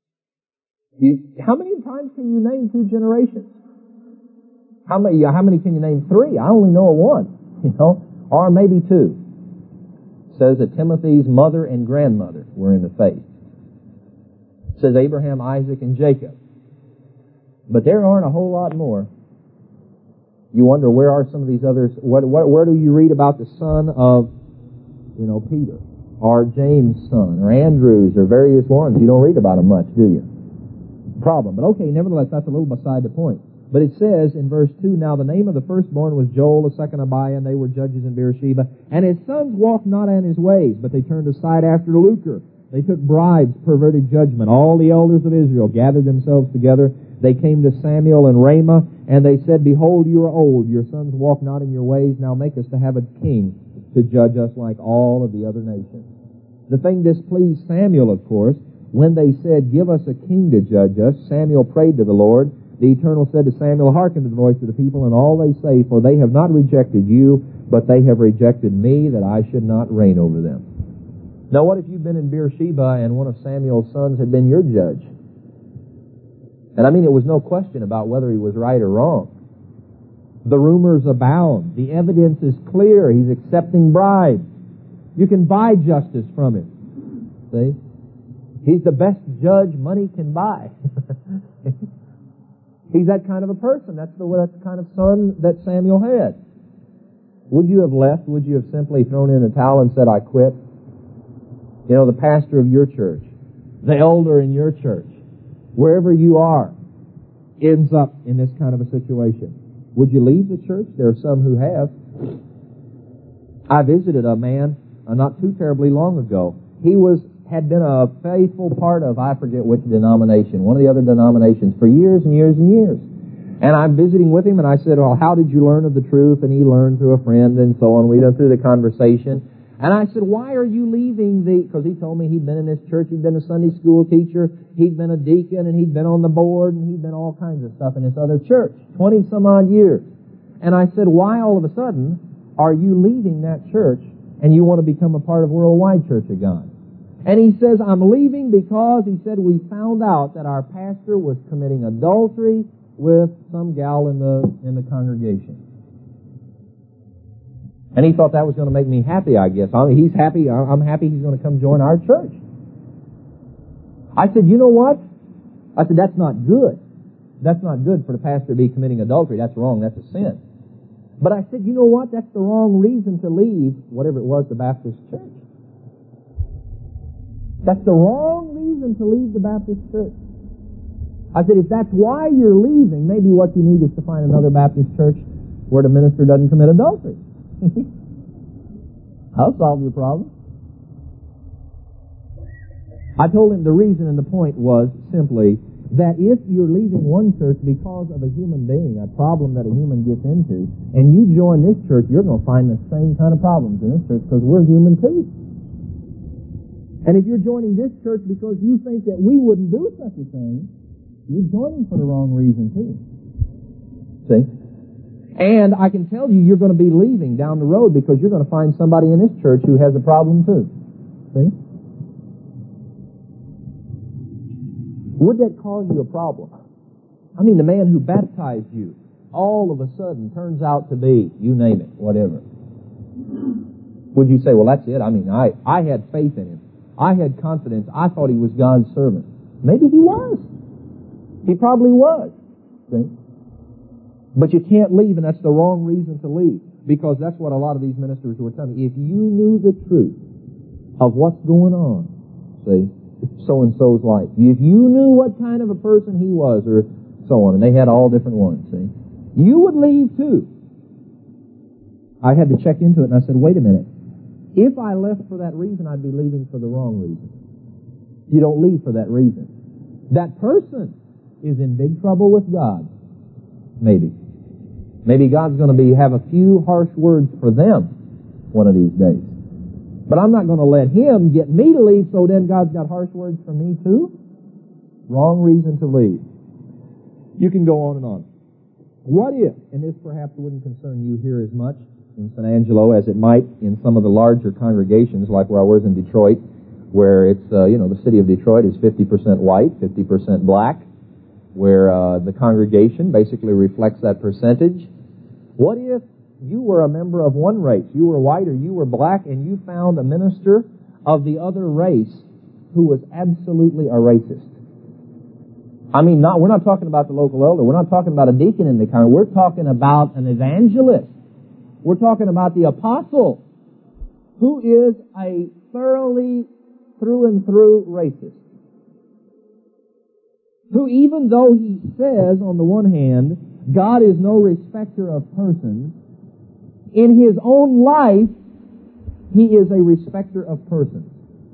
You, how many times can you name two generations? How many, how many can you name? Three. I only know of one. you know, or maybe two. It says that Timothy's mother and grandmother were in the faith. It says Abraham, Isaac, and Jacob. But there aren't a whole lot more. You wonder, where are some of these others? What, what, where do you read about the son of, you know, Peter, or James' son, or Andrew's, or various ones? You don't read about them much, do you? Problem. But okay, nevertheless, that's a little beside the point. But it says in verse two, now the name of the firstborn was Joel, the second Abiah, and they were judges in Beersheba. And his sons walked not in his ways, but they turned aside after lucre. They took bribes, perverted judgment. All the elders of Israel gathered themselves together. They came to Samuel and Ramah, and they said, behold, you are old. Your sons walk not in your ways. Now make us to have a king to judge us like all of the other nations. The thing displeased Samuel, of course. When they said, give us a king to judge us, Samuel prayed to the Lord. The Eternal said to Samuel, hearken to the voice of the people and all they say, for they have not rejected you, but they have rejected me, that I should not reign over them. Now what if you've been in Beersheba and one of Samuel's sons had been your judge? And I mean, it was no question about whether he was right or wrong. The rumors abound. The evidence is clear. He's accepting bribes. You can buy justice from him. See? He's the best judge money can buy. He's that kind of a person. That's the, that's the kind of son that Samuel had. Would you have left? Would you have simply thrown in the towel and said, I quit? You know, the pastor of your church, the elder in your church, wherever you are, ends up in this kind of a situation. Would you leave the church? There are some who have. I visited a man uh, not too terribly long ago. He was had been a faithful part of, I forget which denomination, one of the other denominations, for years and years and years. And I'm visiting with him, and I said, well, how did you learn of the truth? And he learned through a friend and so on. We went through the conversation. And I said, why are you leaving the... Because he told me he'd been in this church, he'd been a Sunday school teacher, he'd been a deacon, and he'd been on the board, and he'd been all kinds of stuff in this other church, twenty-some-odd years. And I said, why all of a sudden are you leaving that church and you want to become a part of Worldwide Church of God? And he says, I'm leaving because, he said, we found out that our pastor was committing adultery with some gal in the in the congregation. And he thought that was going to make me happy, I guess. I mean, he's happy. I'm happy he's going to come join our church. I said, you know what? I said, that's not good. That's not good for the pastor to be committing adultery. That's wrong. That's a sin. But I said, you know what? That's the wrong reason to leave, whatever it was, the Baptist church. That's the wrong reason to leave the Baptist church. I said, if that's why you're leaving, maybe what you need is to find another Baptist church where the minister doesn't commit adultery. I'll solve your problem. I told him the reason and the point was simply that if you're leaving one church because of a human being, a problem that a human gets into, and you join this church, you're going to find the same kind of problems in this church because we're human too. And if you're joining this church because you think that we wouldn't do such a thing, you're joining for the wrong reason too. See? And I can tell you, you're going to be leaving down the road because you're going to find somebody in this church who has a problem too. See? Would that cause you a problem? I mean, the man who baptized you all of a sudden turns out to be, you name it, whatever. Would you say, well, that's it? I mean, I, I had faith in him. I had confidence. I thought he was God's servant. Maybe he was. He probably was. See? But you can't leave, and that's the wrong reason to leave. Because that's what a lot of these ministers were telling me. If you knew the truth of what's going on, see, so-and-so's life, if you knew what kind of a person he was, or so on, and they had all different ones, see, you would leave too. I had to check into it, and I said, wait a minute. If I left for that reason, I'd be leaving for the wrong reason. You don't leave for that reason. That person is in big trouble with God. Maybe. Maybe God's going to be have a few harsh words for them one of these days. But I'm not going to let him get me to leave, so then God's got harsh words for me too? Wrong reason to leave. You can go on and on. What if, and this perhaps wouldn't concern you here as much in San Angelo as it might in some of the larger congregations like where I was in Detroit, where it's, uh, you know, the city of Detroit is fifty percent white, fifty percent black, where uh, the congregation basically reflects that percentage. What if you were a member of one race. You were white or you were black, and you found a minister of the other race who was absolutely a racist. I mean, not, we're not talking about the local elder. We're not talking about a deacon in the congregation. We're talking about an evangelist. We're talking about the apostle, who is a thoroughly, through and through racist. Who, even though he says, on the one hand, God is no respecter of persons, in his own life, he is a respecter of persons.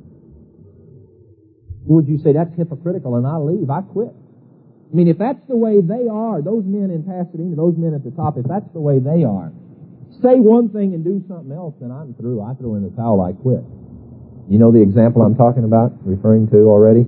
Would you say that's hypocritical and I leave? I quit. I mean, if that's the way they are, those men in Pasadena, those men at the top, if that's the way they are, say one thing and do something else, then I'm through. I throw in the towel. I quit. You know the example I'm talking about, referring to already?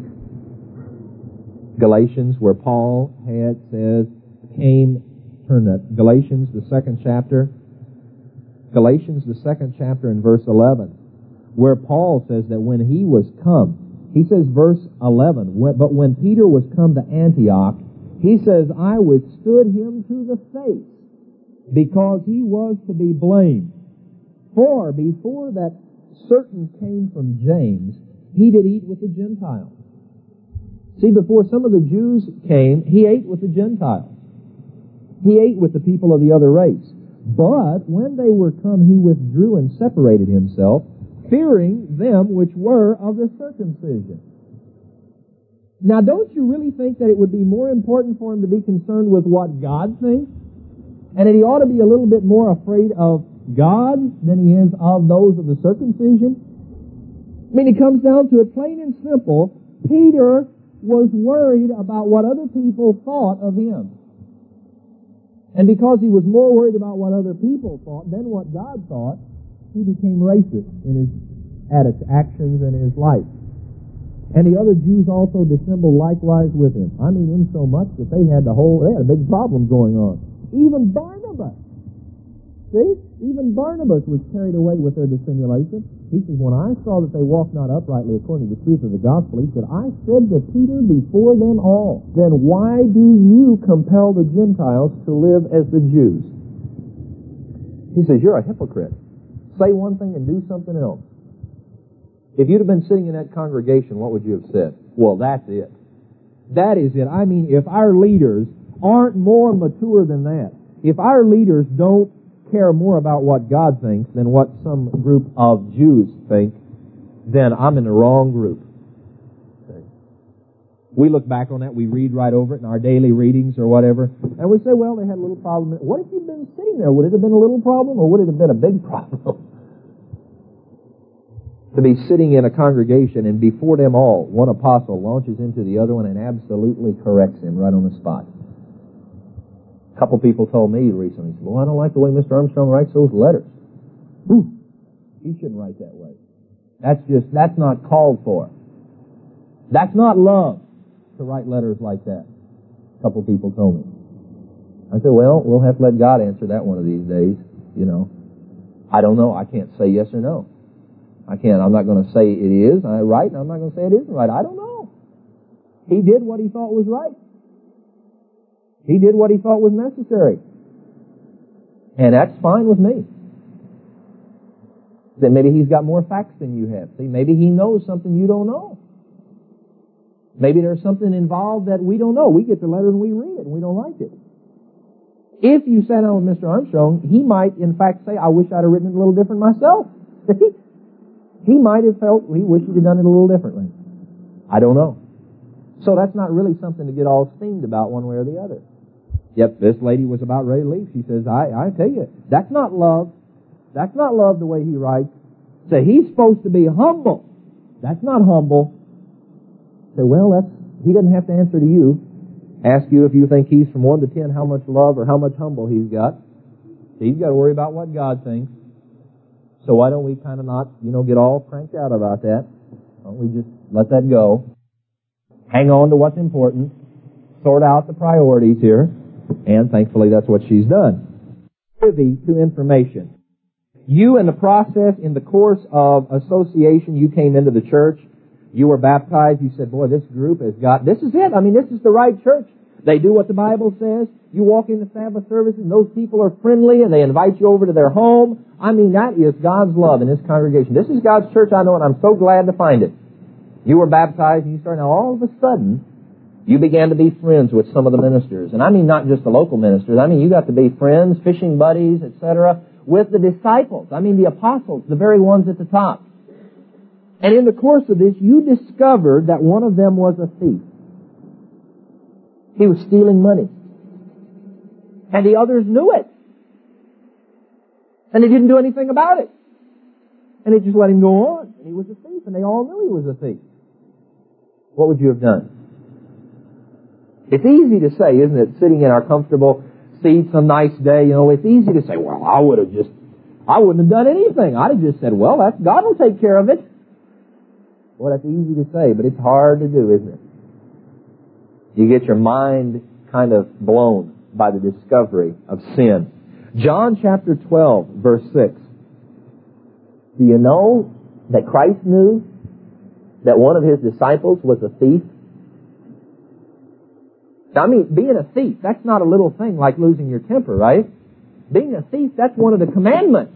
Galatians, where Paul had says, came, turn that, Galatians, the second chapter, Galatians, the second chapter in verse eleven, where Paul says that when he was come, he says, verse eleven, but when Peter was come to Antioch, he says, I withstood him to the face, because he was to be blamed. For before that certain came from James, he did eat with the Gentiles. See, before some of the Jews came, he ate with the Gentiles. He ate with the people of the other race. But when they were come, he withdrew and separated himself, fearing them which were of the circumcision. Now, don't you really think that it would be more important for him to be concerned with what God thinks? And that he ought to be a little bit more afraid of God than he is of those of the circumcision? I mean, it comes down to it, plain and simple. Peter was worried about what other people thought of him. And because he was more worried about what other people thought than what God thought, he became racist in his actions and his life. And the other Jews also dissembled likewise with him. I mean, in so much that they had the whole, they had a big problem going on. Even Barnabas. See? Even Barnabas was carried away with their dissimulation. He says, when I saw that they walked not uprightly according to the truth of the gospel, he said, I said to Peter before them all, then why do you compel the Gentiles to live as the Jews? He says, you're a hypocrite. Say one thing and do something else. If you'd have been sitting in that congregation, what would you have said? Well, that's it. That is it. I mean, if our leaders aren't more mature than that, if our leaders don't care more about what God thinks than what some group of Jews think, then I'm in the wrong group. Okay. We look back on that, we read right over it in our daily readings or whatever, and we say, well, they had a little problem. What if you'd been sitting there? Would it have been a little problem, or would it have been a big problem? To be sitting in a congregation and before them all, one apostle launches into the other one and absolutely corrects him right on the spot. A couple people told me recently, well, I don't like the way Mister Armstrong writes those letters. Ooh, he shouldn't write that way. That's just, that's not called for. That's not love to write letters like that. A couple people told me. I said, well, we'll have to let God answer that one of these days, you know. I don't know. I can't say yes or no. I can't. I'm not going to say it is right, and I'm not going to say it isn't right. I don't know. He did what he thought was right. He did what he thought was necessary. And that's fine with me. Then maybe he's got more facts than you have. See, maybe he knows something you don't know. Maybe there's something involved that we don't know. We get the letter and we read it and we don't like it. If you sat down with Mister Armstrong, he might in fact say, I wish I'd have written it a little different myself. He might have felt he wished he'd have done it a little differently. I don't know. So that's not really something to get all steamed about one way or the other. Yep, this lady was about ready to leave. She says, I, I tell you, that's not love. That's not love the way he writes. Say, he's supposed to be humble. That's not humble. Say, well, that's, he doesn't have to answer to you. Ask you if you think he's from one to ten, how much love or how much humble he's got. He's got to worry about what God thinks. So why don't we kind of not, you know, get all cranked out about that? Why don't we just let that go? Hang on to what's important. Sort out the priorities here. And thankfully that's what she's done. Privy to information. You in the process, in the course of association, you came into the church. You were baptized. You said, boy, this group has got, this is it. I mean, this is the right church. They do what the Bible says. You walk into Sabbath services and those people are friendly and they invite you over to their home. I mean, that is God's love in this congregation. This is God's church, I know, and I'm so glad to find it. You were baptized and you started, now all of a sudden, you began to be friends with some of the ministers. And I mean not just the local ministers. I mean you got to be friends, fishing buddies, et cetera, with the disciples. I mean the apostles, the very ones at the top. And in the course of this, you discovered that one of them was a thief. He was stealing money. And the others knew it. And they didn't do anything about it. And they just let him go on. And he was a thief, and they all knew he was a thief. What would you have done? It's easy to say, isn't it, sitting in our comfortable seats some nice day, you know, it's easy to say, well, I would have just, I wouldn't have done anything. I'd have just said, well, that's, God will take care of it. Well, that's easy to say, but it's hard to do, isn't it? You get your mind kind of blown by the discovery of sin. John chapter twelve, verse six. Do you know that Christ knew that one of His disciples was a thief? Now, I mean, being a thief, that's not a little thing like losing your temper, right? Being a thief, that's one of the commandments.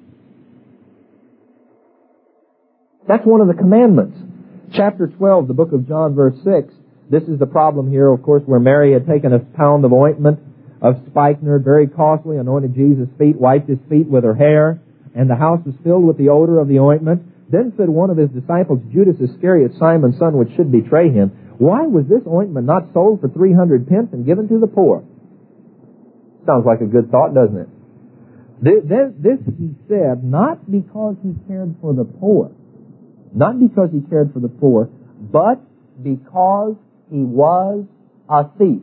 That's one of the commandments. Chapter twelve, the book of John, verse six. This is the problem here, of course, where Mary had taken a pound of ointment of spikenard, very costly, anointed Jesus' feet, wiped His feet with her hair, and the house was filled with the odor of the ointment. Then said one of His disciples, Judas Iscariot, Simon's son, which should betray Him, why was this ointment not sold for three hundred pence and given to the poor? Sounds like a good thought, doesn't it? This, this He said, not because He cared for the poor, not because He cared for the poor, but because He was a thief.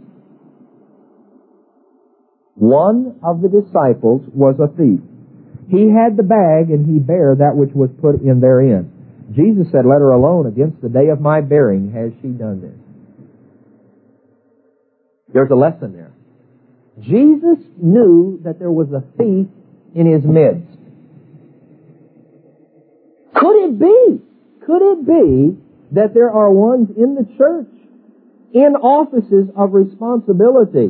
One of the disciples was a thief. He had the bag, and he bare that which was put in therein. Jesus said, let her alone. Against the day of my bearing has she done this. There's a lesson there. Jesus knew that there was a thief in His midst. Could it be, could it be that there are ones in the church, in offices of responsibility,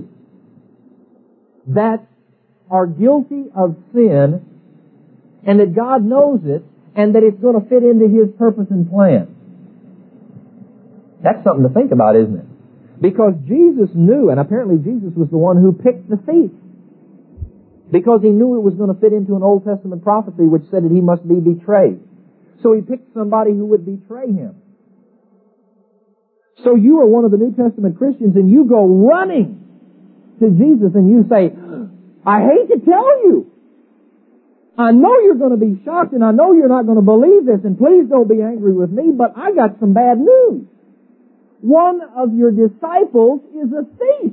that are guilty of sin, and that God knows it, and that it's going to fit into His purpose and plan? That's something to think about, isn't it? Because Jesus knew, and apparently Jesus was the one who picked the thief. Because He knew it was going to fit into an Old Testament prophecy which said that He must be betrayed. So He picked somebody who would betray Him. So you are one of the New Testament Christians and you go running to Jesus and you say, I hate to tell you. I know you're going to be shocked and I know you're not going to believe this, and please don't be angry with me, but I got some bad news. One of your disciples is a thief.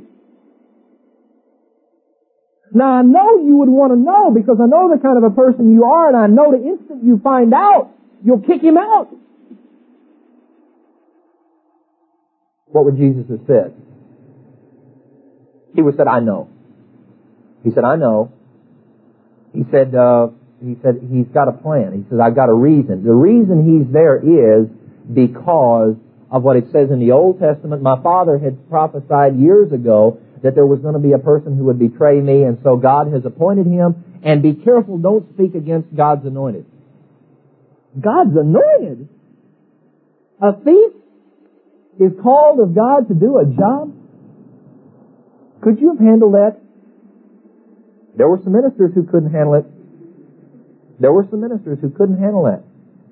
Now I know you would want to know, because I know the kind of a person you are, and I know the instant you find out, you'll kick him out. What would Jesus have said? He would have said, I know. He said, I know. He said, uh, he said, he's got a plan. He says, I've got a reason. The reason he's there is because of what it says in the Old Testament. My father had prophesied years ago that there was going to be a person who would betray me, and so God has appointed him. And be careful, don't speak against God's anointed. God's anointed? A thief is called of God to do a job? Could you have handled that? There were some ministers who couldn't handle it. There were some ministers who couldn't handle that.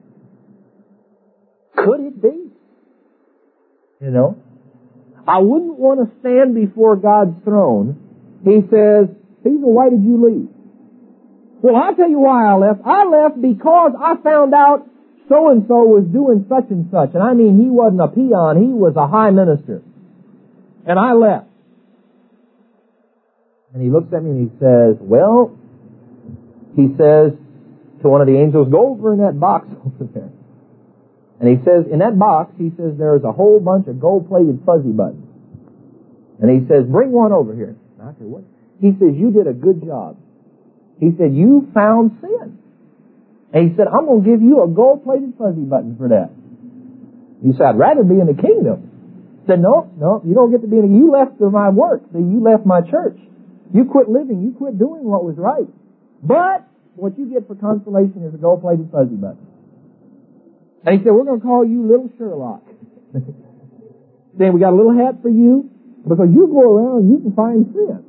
Could it be? You know? I wouldn't want to stand before God's throne. He says, Caesar, why did you leave? Well, I'll tell you why I left. I left because I found out so-and-so was doing such and such. And I mean, he wasn't a peon. He was a high minister. And I left. And he looks at me and he says, well, he says to one of the angels, go over in that box over there. And he says, in that box, he says, there's a whole bunch of gold-plated fuzzy buttons. And he says, bring one over here. And I said, what? He says, you did a good job. He said, you found sin. And he said, I'm going to give you a gold-plated fuzzy button for that. You said, I'd rather be in the kingdom. Said, no, no, you don't get to be in it. You left my work. See, you left my church. You quit living. You quit doing what was right. But what you get for consolation is a gold-plated fuzzy button. And he said, we're going to call you Little Sherlock. Then we got a little hat for you because you go around and you can find sin.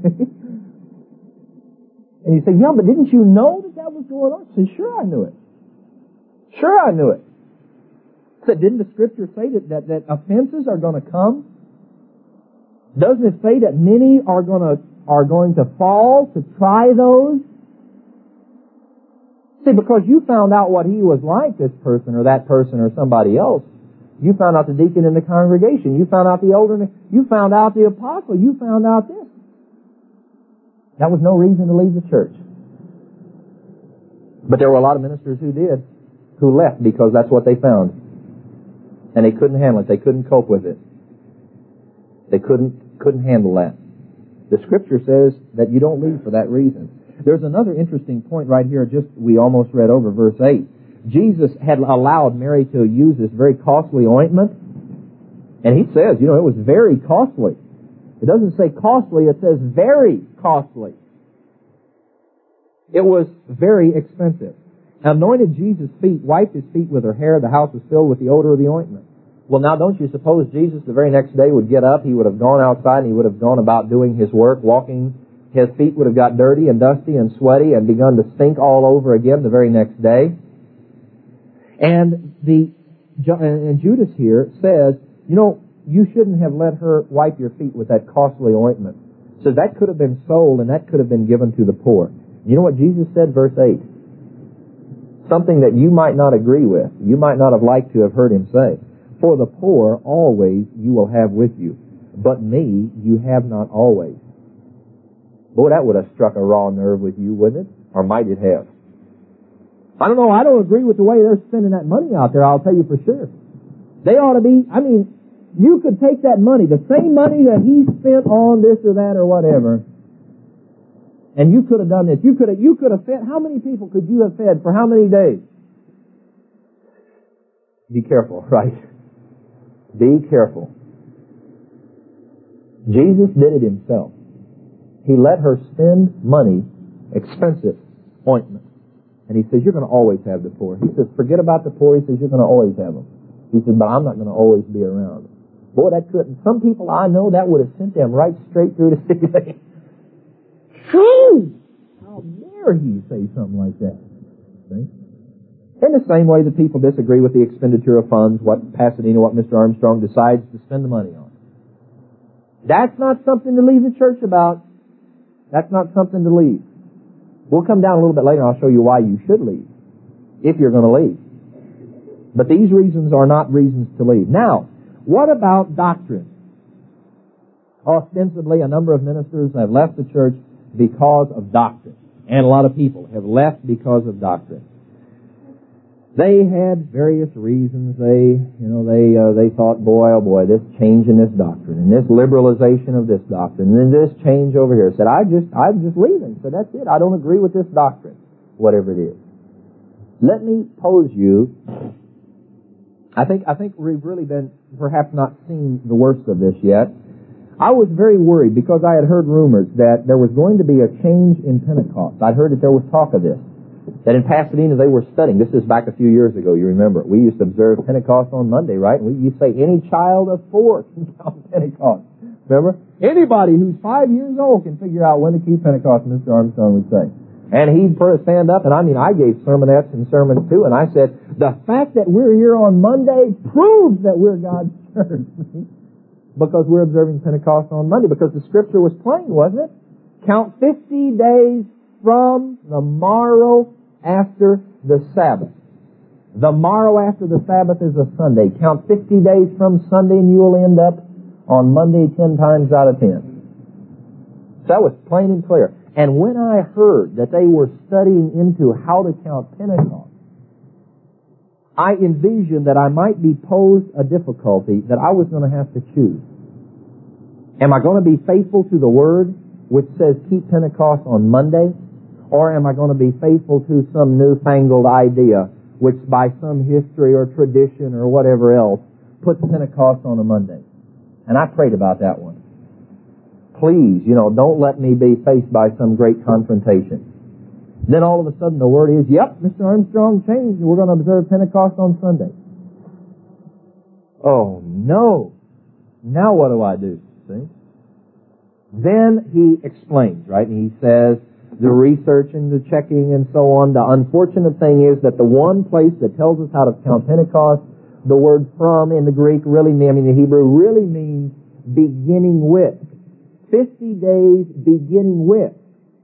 And you say, yeah, but didn't you know that that was going on? I said, sure I knew it. Sure I knew it. I said, didn't the Scripture say that, that, that offenses are going to come? Doesn't it say that many are going to are going to fall to try those? See, because you found out what he was like, this person or that person or somebody else. You found out the deacon in the congregation. You found out the elder. You found out the apostle. You found out this. That was no reason to leave the church. But there were a lot of ministers who did, who left because that's what they found. And they couldn't handle it. They couldn't cope with it. They couldn't couldn't handle that. The Scripture says that you don't leave for that reason. There's another interesting point right here, just we almost read over verse eight. Jesus had allowed Mary to use this very costly ointment. And he says, you know, it was very costly. It doesn't say costly, it says very costly. It was very expensive. Anointed Jesus' feet, wiped his feet with her hair, the house was filled with the odor of the ointment. Well, now don't you suppose Jesus the very next day would get up, he would have gone outside and he would have gone about doing his work, walking. His feet would have got dirty and dusty and sweaty and begun to stink all over again the very next day. And the and Judas here says, you know, you shouldn't have let her wipe your feet with that costly ointment. So that could have been sold and that could have been given to the poor. You know what Jesus said, verse eight? Something that you might not agree with. You might not have liked to have heard him say. For the poor always you will have with you, but me you have not always. Boy, that would have struck a raw nerve with you, wouldn't it? Or might it have? I don't know, I don't agree with the way they're spending that money out there, I'll tell you for sure. They ought to be, I mean, you could take that money, the same money that he spent on this or that or whatever, and you could have done this. You could have, you could have fed, how many people could you have fed for how many days? Be careful, right? Be careful. Jesus did it himself. He let her spend money, expensive ointment. And he says, you're going to always have the poor. He says, forget about the poor. He says, you're going to always have them. He says, but I'm not going to always be around. Boy, that couldn't, some people I know, that would have sent them right straight through the city. How dare he say something like that? See? In the same way that people disagree with the expenditure of funds, what Pasadena, what Mister Armstrong decides to spend the money on. That's not something to leave the church about. That's not something to leave. We'll come down a little bit later and I'll show you why you should leave, if you're going to leave. But these reasons are not reasons to leave. Now, what about doctrine? Ostensibly, a number of ministers have left the church because of doctrine. And a lot of people have left because of doctrine. They had various reasons. They, you know, they uh, they thought, boy, oh boy, this change in this doctrine, and this liberalization of this doctrine, and then this change over here. Said, I just, I'm just leaving. So that's it. I don't agree with this doctrine, whatever it is. Let me pose you. I think I think we've really been perhaps not seen the worst of this yet. I was very worried because I had heard rumors that there was going to be a change in Pentecost. I'd heard that there was talk of this. That in Pasadena they were studying. This is back a few years ago, you remember. We used to observe Pentecost on Monday, right? And we used to say any child of four can count Pentecost. Remember? Anybody who's five years old can figure out when to keep Pentecost, Mister Armstrong would say. And he'd stand up, and I mean, I gave sermonettes and sermons too, and I said, the fact that we're here on Monday proves that we're God's church. Because we're observing Pentecost on Monday. Because the Scripture was plain, wasn't it? Count fifty days from the morrow after the Sabbath. The morrow after the Sabbath is a Sunday. Count fifty days from Sunday and you will end up on Monday ten times out of ten. So that was plain and clear. And when I heard that they were studying into how to count Pentecost, I envisioned that I might be posed a difficulty that I was going to have to choose. Am I going to be faithful to the Word, which says keep Pentecost on Monday? Or am I going to be faithful to some newfangled idea, which by some history or tradition or whatever else, puts Pentecost on a Monday? And I prayed about that one. Please, you know, don't let me be faced by some great confrontation. Then all of a sudden the word is, yep, Mister Armstrong changed. We're going to observe Pentecost on Sunday. Oh, no. Now what do I do? See? Then he explains, right? And he says the research and the checking and so on. The unfortunate thing is that the one place that tells us how to count Pentecost, the word from in the Greek really, I mean the Hebrew really means beginning with. Fifty days beginning with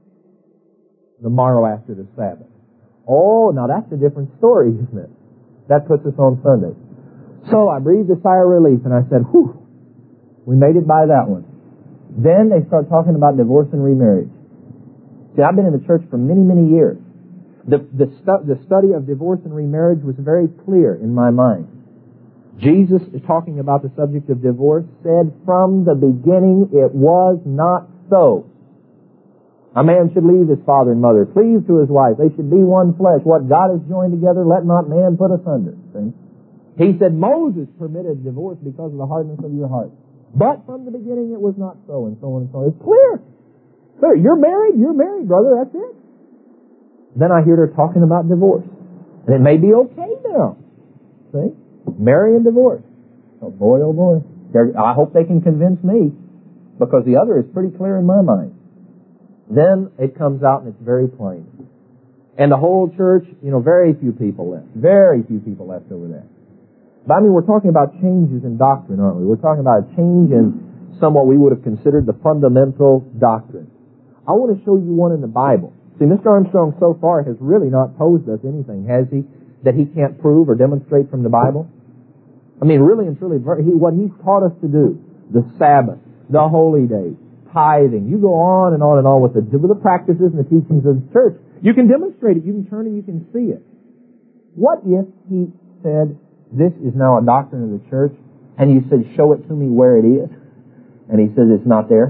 the morrow after the Sabbath. Oh, now that's a different story, isn't it? That puts us on Sunday. So I breathed a sigh of relief and I said, whew, we made it by that one. Then they start talking about divorce and remarriage. See, I've been in the church for many, many years. The, the, stu- the study of divorce and remarriage was very clear in my mind. Jesus, talking about the subject of divorce, said from the beginning it was not so. A man should leave his father and mother, cleave to his wife. They should be one flesh. What God has joined together, let not man put asunder. See? He said Moses permitted divorce because of the hardness of your heart. But from the beginning it was not so, and so on and so on. It's clear. Clear. You're married, you're married, brother, that's it. Then I hear her talking about divorce. And it may be okay now. See? Marry and divorce. Oh boy, oh boy. They're, I hope they can convince me, because the other is pretty clear in my mind. Then it comes out and it's very plain. And the whole church, you know, very few people left. Very few people left over there. But I mean, we're talking about changes in doctrine, aren't we? We're talking about a change in somewhat we would have considered the fundamental doctrine. I want to show you one in the Bible. See, Mister Armstrong so far has really not posed us anything, has he, that he can't prove or demonstrate from the Bible? I mean, really and truly, he, what he's taught us to do, the Sabbath, the holy days, tithing, you go on and on and on with the, with the practices and the teachings of the church. You can demonstrate it, you can turn it, you can see it. What if he said, this is now a doctrine of the church, and you said, show it to me where it is, and he says it's not there?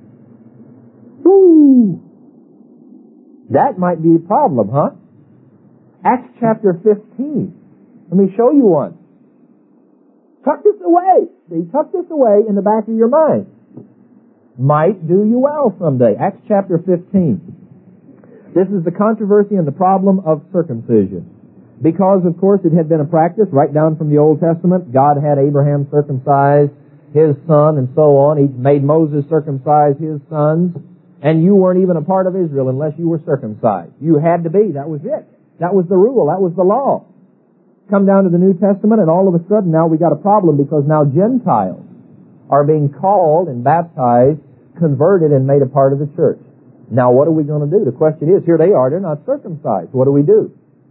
Woo! That might be a problem, huh? Acts chapter fifteen. Let me show you one. Tuck this away. See, tuck this away in the back of your mind. Might do you well someday. Acts chapter fifteen. This is the controversy and the problem of circumcision. Because, of course, it had been a practice right down from the Old Testament. God had Abraham circumcise his son and so on. He made Moses circumcise his sons. And you weren't even a part of Israel unless you were circumcised. You had to be. That was it. That was the rule. That was the law. Come down to the New Testament, and all of a sudden now we got a problem, because now Gentiles are being called and baptized, converted, and made a part of the church. Now what are we going to do? The question is, here they are, they're not circumcised. What do we do?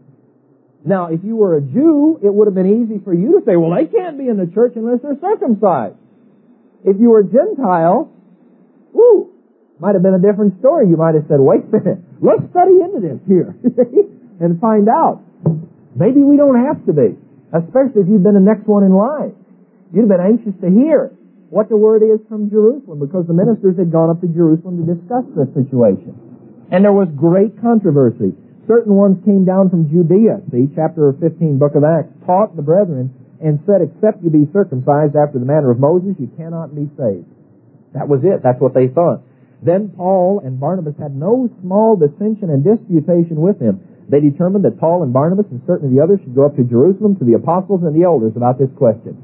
Now, if you were a Jew, it would have been easy for you to say, well, they can't be in the church unless they're circumcised. If you were a Gentile, whoo, might have been a different story. You might have said, wait a minute, let's study into this here and find out. Maybe we don't have to be, especially if you've been the next one in line. You'd have been anxious to hear what the word is from Jerusalem, because the ministers had gone up to Jerusalem to discuss this situation. And there was great controversy. Certain ones came down from Judea, see, chapter fifteen, book of Acts, taught the brethren and said, except you be circumcised after the manner of Moses, you cannot be saved. That was it. That's what they thought. Then Paul and Barnabas had no small dissension and disputation with him. They determined that Paul and Barnabas and certain of the others should go up to Jerusalem to the apostles and the elders about this question.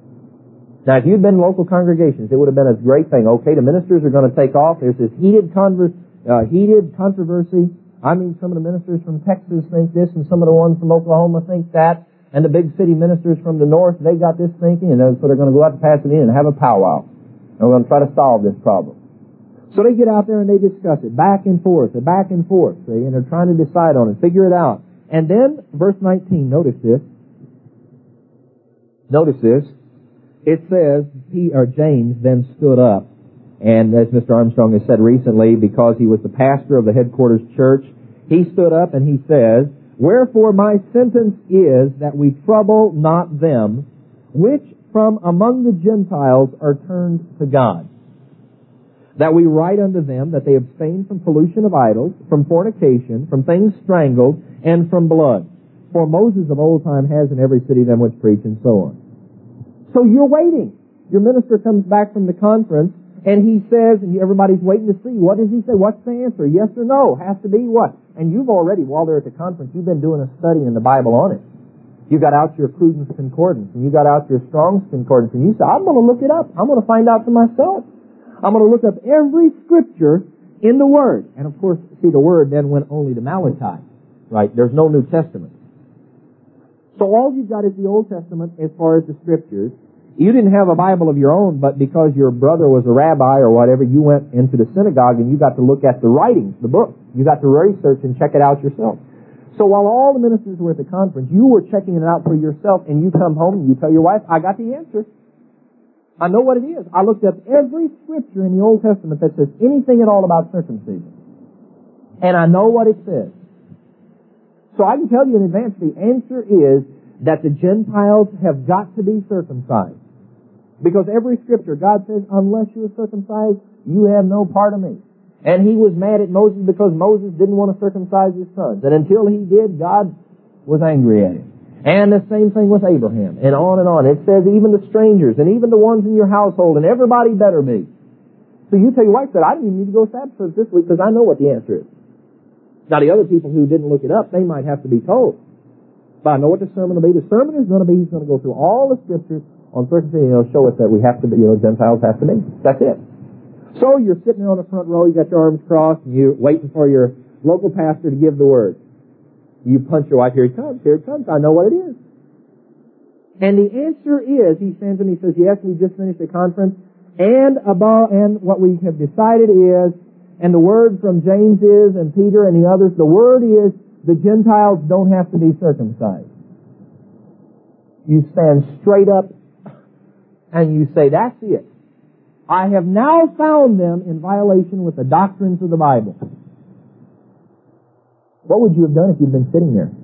Now, if you'd been in local congregations, it would have been a great thing. Okay, the ministers are going to take off. There's this heated, conver- uh, heated controversy. I mean, some of the ministers from Texas think this, and some of the ones from Oklahoma think that. And the big city ministers from the north, they got this thinking, and so they're going to go out to Pasadena and have a powwow. And we're going to try to solve this problem. So they get out there and they discuss it, back and forth, and back and forth, see, and they're trying to decide on it, figure it out. And then, verse nineteen, notice this. Notice this. It says, he, or James then stood up, and as Mister Armstrong has said recently, because he was the pastor of the headquarters church, he stood up and he says, wherefore my sentence is that we trouble not them which from among the Gentiles are turned to God. That we write unto them that they abstain from pollution of idols, from fornication, from things strangled, and from blood. For Moses of old time has in every city them which preach, and so on. So you're waiting. Your minister comes back from the conference, and he says, and everybody's waiting to see, what does he say? What's the answer? Yes or no? Has to be what? And you've already, while they're at the conference, you've been doing a study in the Bible on it. You got out your Cruden's Concordance, and you got out your Strong's Concordance, and you said, I'm going to look it up. I'm going to find out for myself. I'm going to look up every scripture in the Word. And of course, see, the Word then went only to Malachi, right? There's no New Testament. So all you've got is the Old Testament as far as the scriptures. You didn't have a Bible of your own, but because your brother was a rabbi or whatever, you went into the synagogue and you got to look at the writings, the book. You got to research and check it out yourself. So while all the ministers were at the conference, you were checking it out for yourself, and you come home and you tell your wife, I got the answer. I know what it is. I looked up every scripture in the Old Testament that says anything at all about circumcision. And I know what it says. So I can tell you in advance, the answer is that the Gentiles have got to be circumcised. Because every scripture, God says, unless you are circumcised, you have no part of me. And he was mad at Moses because Moses didn't want to circumcise his sons. And until he did, God was angry at him. And the same thing with Abraham, and on and on. It says even the strangers, and even the ones in your household, and everybody better be. So you tell your wife that I didn't even need to go Sabbath service this week because I know what the answer is. Now the other people who didn't look it up, they might have to be told. But I know what the sermon will be. The sermon is going to be, he's going to go through all the scriptures on circumcision, and he'll show us that we have to be, you know, Gentiles have to be. That's it. So you're sitting there on the front row, you got your arms crossed, and you're waiting for your local pastor to give the word. You punch your wife, here he comes, here he comes, I know what it is. And the answer is, he stands and he says, yes, we just finished the conference, and about, and what we have decided is, and the word from James is, and Peter and the others, the word is, the Gentiles don't have to be circumcised. You stand straight up, and you say, that's it. I have now found them in violation with the doctrines of the Bible. What would you have done if you'd been sitting there?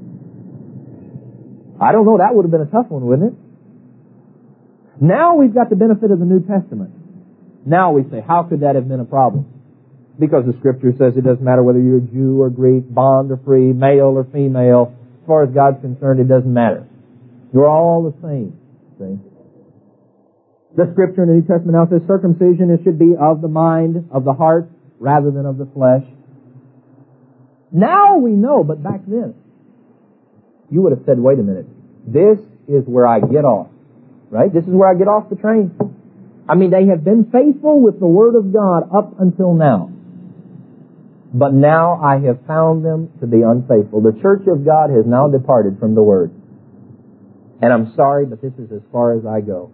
I don't know, that would have been a tough one, wouldn't it? Now we've got the benefit of the New Testament. Now we say, how could that have been a problem? Because the Scripture says it doesn't matter whether you're a Jew or Greek, bond or free, male or female. As far as God's concerned, it doesn't matter. You're all the same. See? The Scripture in the New Testament now says circumcision it should be of the mind, of the heart, rather than of the flesh. Now we know, but back then, you would have said, wait a minute, this is where I get off. Right? This is where I get off the train. I mean, they have been faithful with the Word of God up until now. But now I have found them to be unfaithful. The church of God has now departed from the Word. And I'm sorry, but this is as far as I go.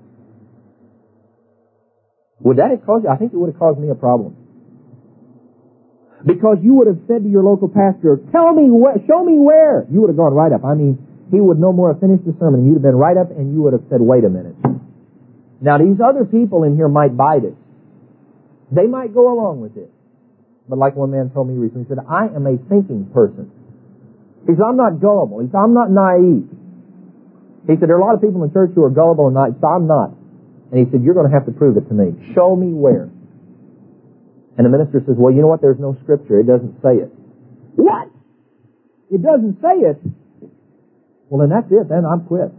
Would that have caused you? I think it would have caused me a problem. Because you would have said to your local pastor, tell me, wh- show me where. You would have gone right up. I mean, he would no more have finished the sermon, and you'd have been right up, and you would have said, wait a minute. Now, these other people in here might buy this. They might go along with it. But like one man told me recently, he said, I am a thinking person. He said, I'm not gullible. He said, I'm not naive. He said, there are a lot of people in church who are gullible and naive. So I'm not. And he said, you're going to have to prove it to me. Show me where. And the minister says, well, you know what? There's no scripture. It doesn't say it. What? It doesn't say it? Well, then that's it. Then I'm quit.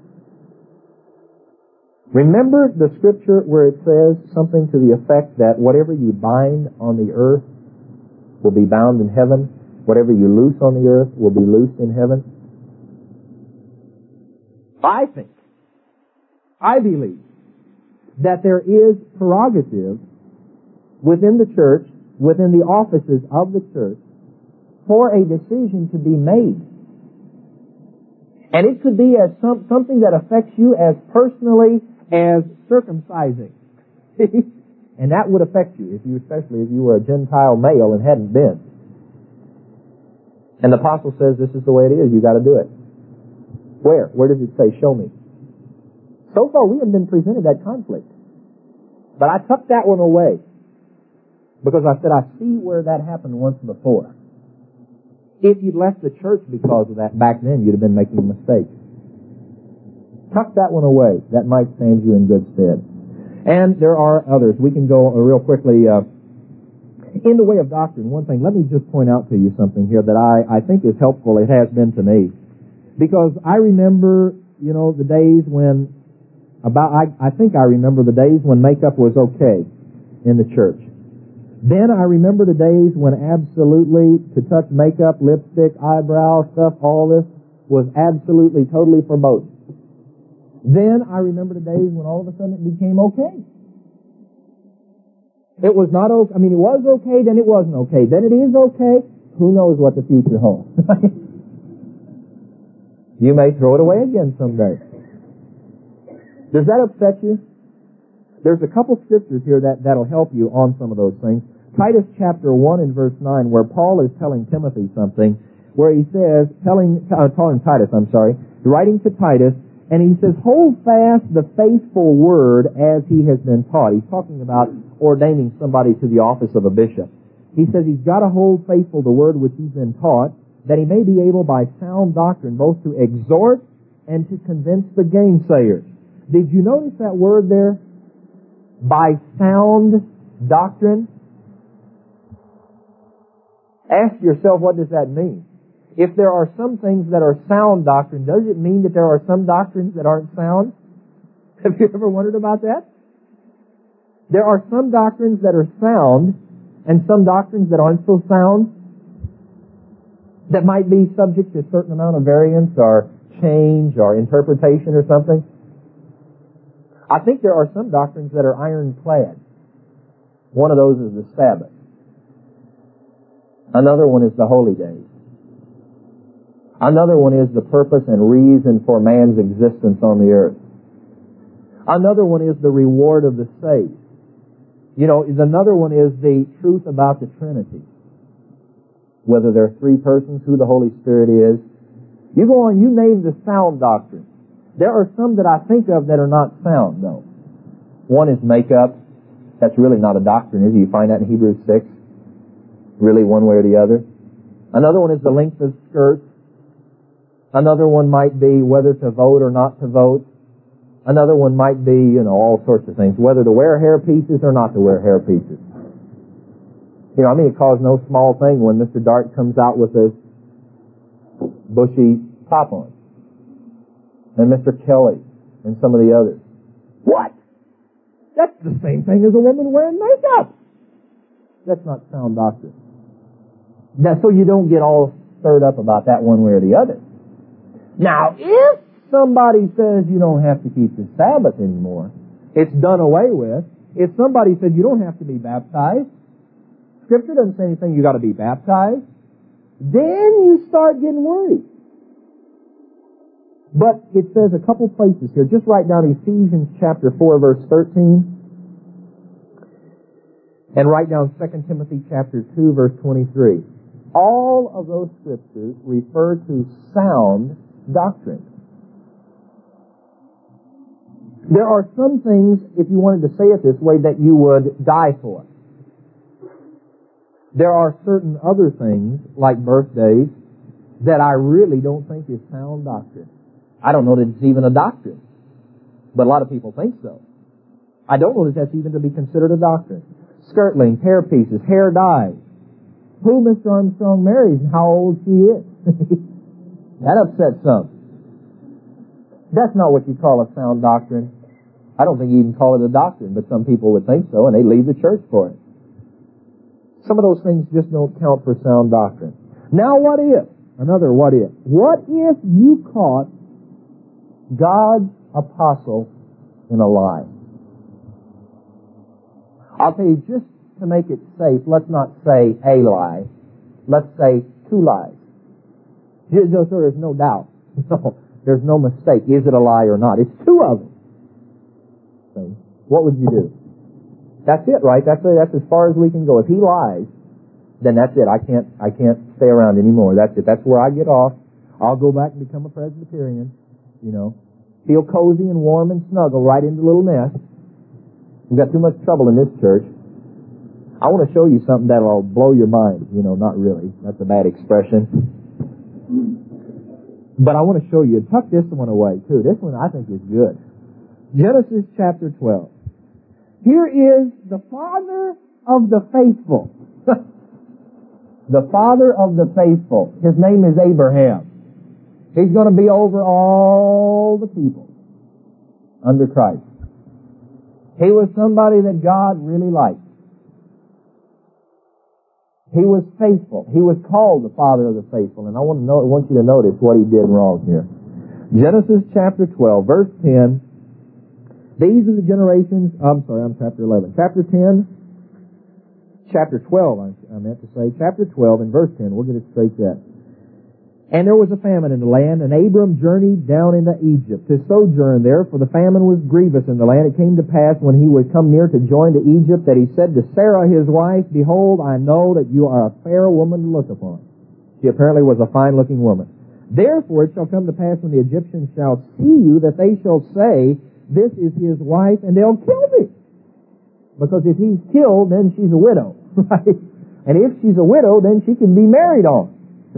Remember the scripture where it says something to the effect that whatever you bind on the earth will be bound in heaven. Whatever you loose on the earth will be loosed in heaven. I think, I believe, that there is prerogative within the church, within the offices of the church, for a decision to be made. And it could be as some, something that affects you as personally as circumcising. And that would affect you, if you, especially if you were a Gentile male and hadn't been. And the apostle says this is the way it is, you got to do it. Where? Where does it say, show me? So far we haven't been presented that conflict. But I tucked that one away. Because I said, I see where that happened once before. If you'd left the church because of that back then, you'd have been making a mistake. Tuck that one away. That might stand you in good stead. And there are others. We can go uh, real quickly. Uh, in the way of doctrine, one thing, let me just point out to you something here that I, I think is helpful. It has been to me. Because I remember, you know, the days when about, I, I think I remember the days when makeup was okay in the church. Then I remember the days when absolutely to touch makeup, lipstick, eyebrow stuff, all this was absolutely, totally forbidden. Then I remember the days when all of a sudden it became okay. It was not okay. I mean, it was okay, then it wasn't okay. Then it is okay. Who knows what the future holds? You may throw it away again someday. Does that upset you? There's a couple scriptures here that, that'll help you on some of those things. Titus chapter one and verse nine, where Paul is telling Timothy something, where he says, telling, uh, telling Titus, I'm sorry, writing to Titus, and he says, hold fast the faithful word as he has been taught. He's talking about ordaining somebody to the office of a bishop. He says he's got to hold faithful the word which he's been taught, that he may be able by sound doctrine both to exhort and to convince the gainsayers. Did you notice that word there? By sound doctrine? Ask yourself, what does that mean? If there are some things that are sound doctrine, does it mean that there are some doctrines that aren't sound? Have you ever wondered about that? There are some doctrines that are sound and some doctrines that aren't so sound, that might be subject to a certain amount of variance or change or interpretation or something. I think there are some doctrines that are ironclad. One of those is the Sabbath. Another one is the holy days. Another one is the purpose and reason for man's existence on the earth. Another one is the reward of the saved. You know, another one is the truth about the Trinity. Whether there are three persons, who the Holy Spirit is. You go on, you name the sound doctrine. There are some that I think of that are not sound, though. One is makeup. That's really not a doctrine, is it? You find that in Hebrews six. Really one way or the other. Another one is the length of skirts. Another one might be whether to vote or not to vote. Another one might be, you know, all sorts of things. Whether to wear hair pieces or not to wear hair pieces. You know, I mean, it caused no small thing when Mister Dart comes out with this bushy top on. And Mister Kelly and some of the others. What? That's the same thing as a woman wearing makeup. That's not sound doctrine. Now, so you don't get all stirred up about that one way or the other. Now, if somebody says you don't have to keep the Sabbath anymore, it's done away with. If somebody said you don't have to be baptized, Scripture doesn't say anything, you got to be baptized, then you start getting worried. But it says a couple places here. Just write down Ephesians chapter four, verse thirteen. And write down Second Timothy chapter two, verse twenty-three. All of those scriptures refer to sound doctrine. There are some things, if you wanted to say it this way, that you would die for. There are certain other things, like birthdays, that I really don't think is sound doctrine. I don't know that it's even a doctrine. But a lot of people think so. I don't know that that's even to be considered a doctrine. Skirt length, hair pieces, hair dyes. Who Mister Armstrong marries and how old she is. That upsets some. That's not what you call a sound doctrine. I don't think you even call it a doctrine, but some people would think so, and they leave the church for it. Some of those things just don't count for sound doctrine. Now what if? Another what if. What if you caught God's apostle in a lie? I'll tell you, just to make it safe, let's not say a lie. Let's say two lies. Just so there's no doubt. No, there's no mistake. Is it a lie or not? It's two of them. See? What would you do? That's it, right? That's that's as far as we can go. If he lies, then that's it. I can't I can't stay around anymore. That's it. That's where I get off. I'll go back and become a Presbyterian. You know, feel cozy and warm and snuggle right into the little nest. We've got too much trouble in this church. I want to show you something that'll blow your mind. You know, not really. That's a bad expression. But I want to show you. Tuck this one away, too. This one I think is good. Genesis chapter twelve. Here is the father of the faithful. The father of the faithful. His name is Abraham. He's going to be over all the people. under Christ. He was somebody that God really liked. He was faithful. He was called the father of the faithful. And I want to know, I want you to notice what he did wrong here. Genesis chapter twelve, verse ten. These are the generations, I'm sorry, I'm chapter eleven. Chapter ten, chapter twelve, I, I meant to say. Chapter twelve and verse ten. We'll get it straight yet. And there was a famine in the land, and Abram journeyed down into Egypt to sojourn there, for the famine was grievous in the land. It came to pass, when he would come near to join to Egypt, that he said to Sarah his wife, Behold, I know that you are a fair woman to look upon. She apparently was a fine-looking woman. Therefore it shall come to pass, when the Egyptians shall see you, that they shall say, This is his wife, and they'll kill me. Because if he's killed, then she's a widow, right? And if she's a widow, then she can be married on.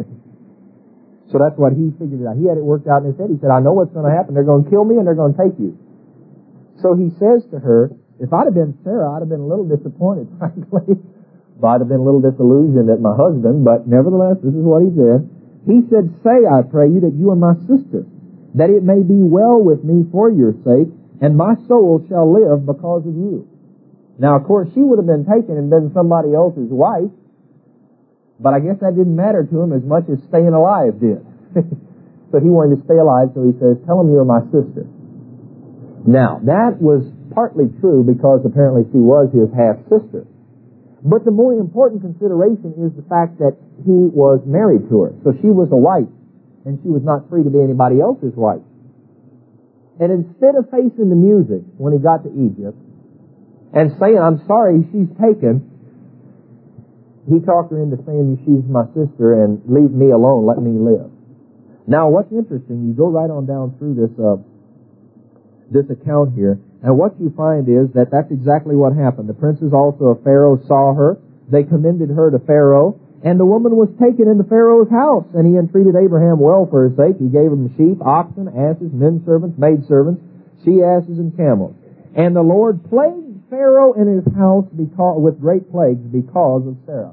So that's what he figured out. He had it worked out in his head. He said, I know what's going to happen. They're going to kill me and they're going to take you. So he says to her, if I'd have been Sarah, I'd have been a little disappointed, frankly. I'd have been a little disillusioned at my husband, but nevertheless, this is what he said. He said, Say, I pray you, that you are my sister, that it may be well with me for your sake, and my soul shall live because of you. Now, of course, she would have been taken and been somebody else's wife, but I guess that didn't matter to him as much as staying alive did. So he wanted to stay alive, so he says, Tell him you're my sister. Now, that was partly true because apparently she was his half-sister. But the more important consideration is the fact that he was married to her. So she was a wife, and she was not free to be anybody else's wife. And instead of facing the music when he got to Egypt and saying, I'm sorry, she's taken, he talked her into saying, she's my sister, and leave me alone, let me live. Now, what's interesting, you go right on down through this uh, this account here, and what you find is that that's exactly what happened. The princes also of Pharaoh saw her. They commended her to Pharaoh, and the woman was taken into Pharaoh's house, and he entreated Abraham well for her sake. He gave him sheep, oxen, asses, men servants, maid servants, she asses, and camels. And the Lord plagued Pharaoh in his house because, with great plagues because of Sarah.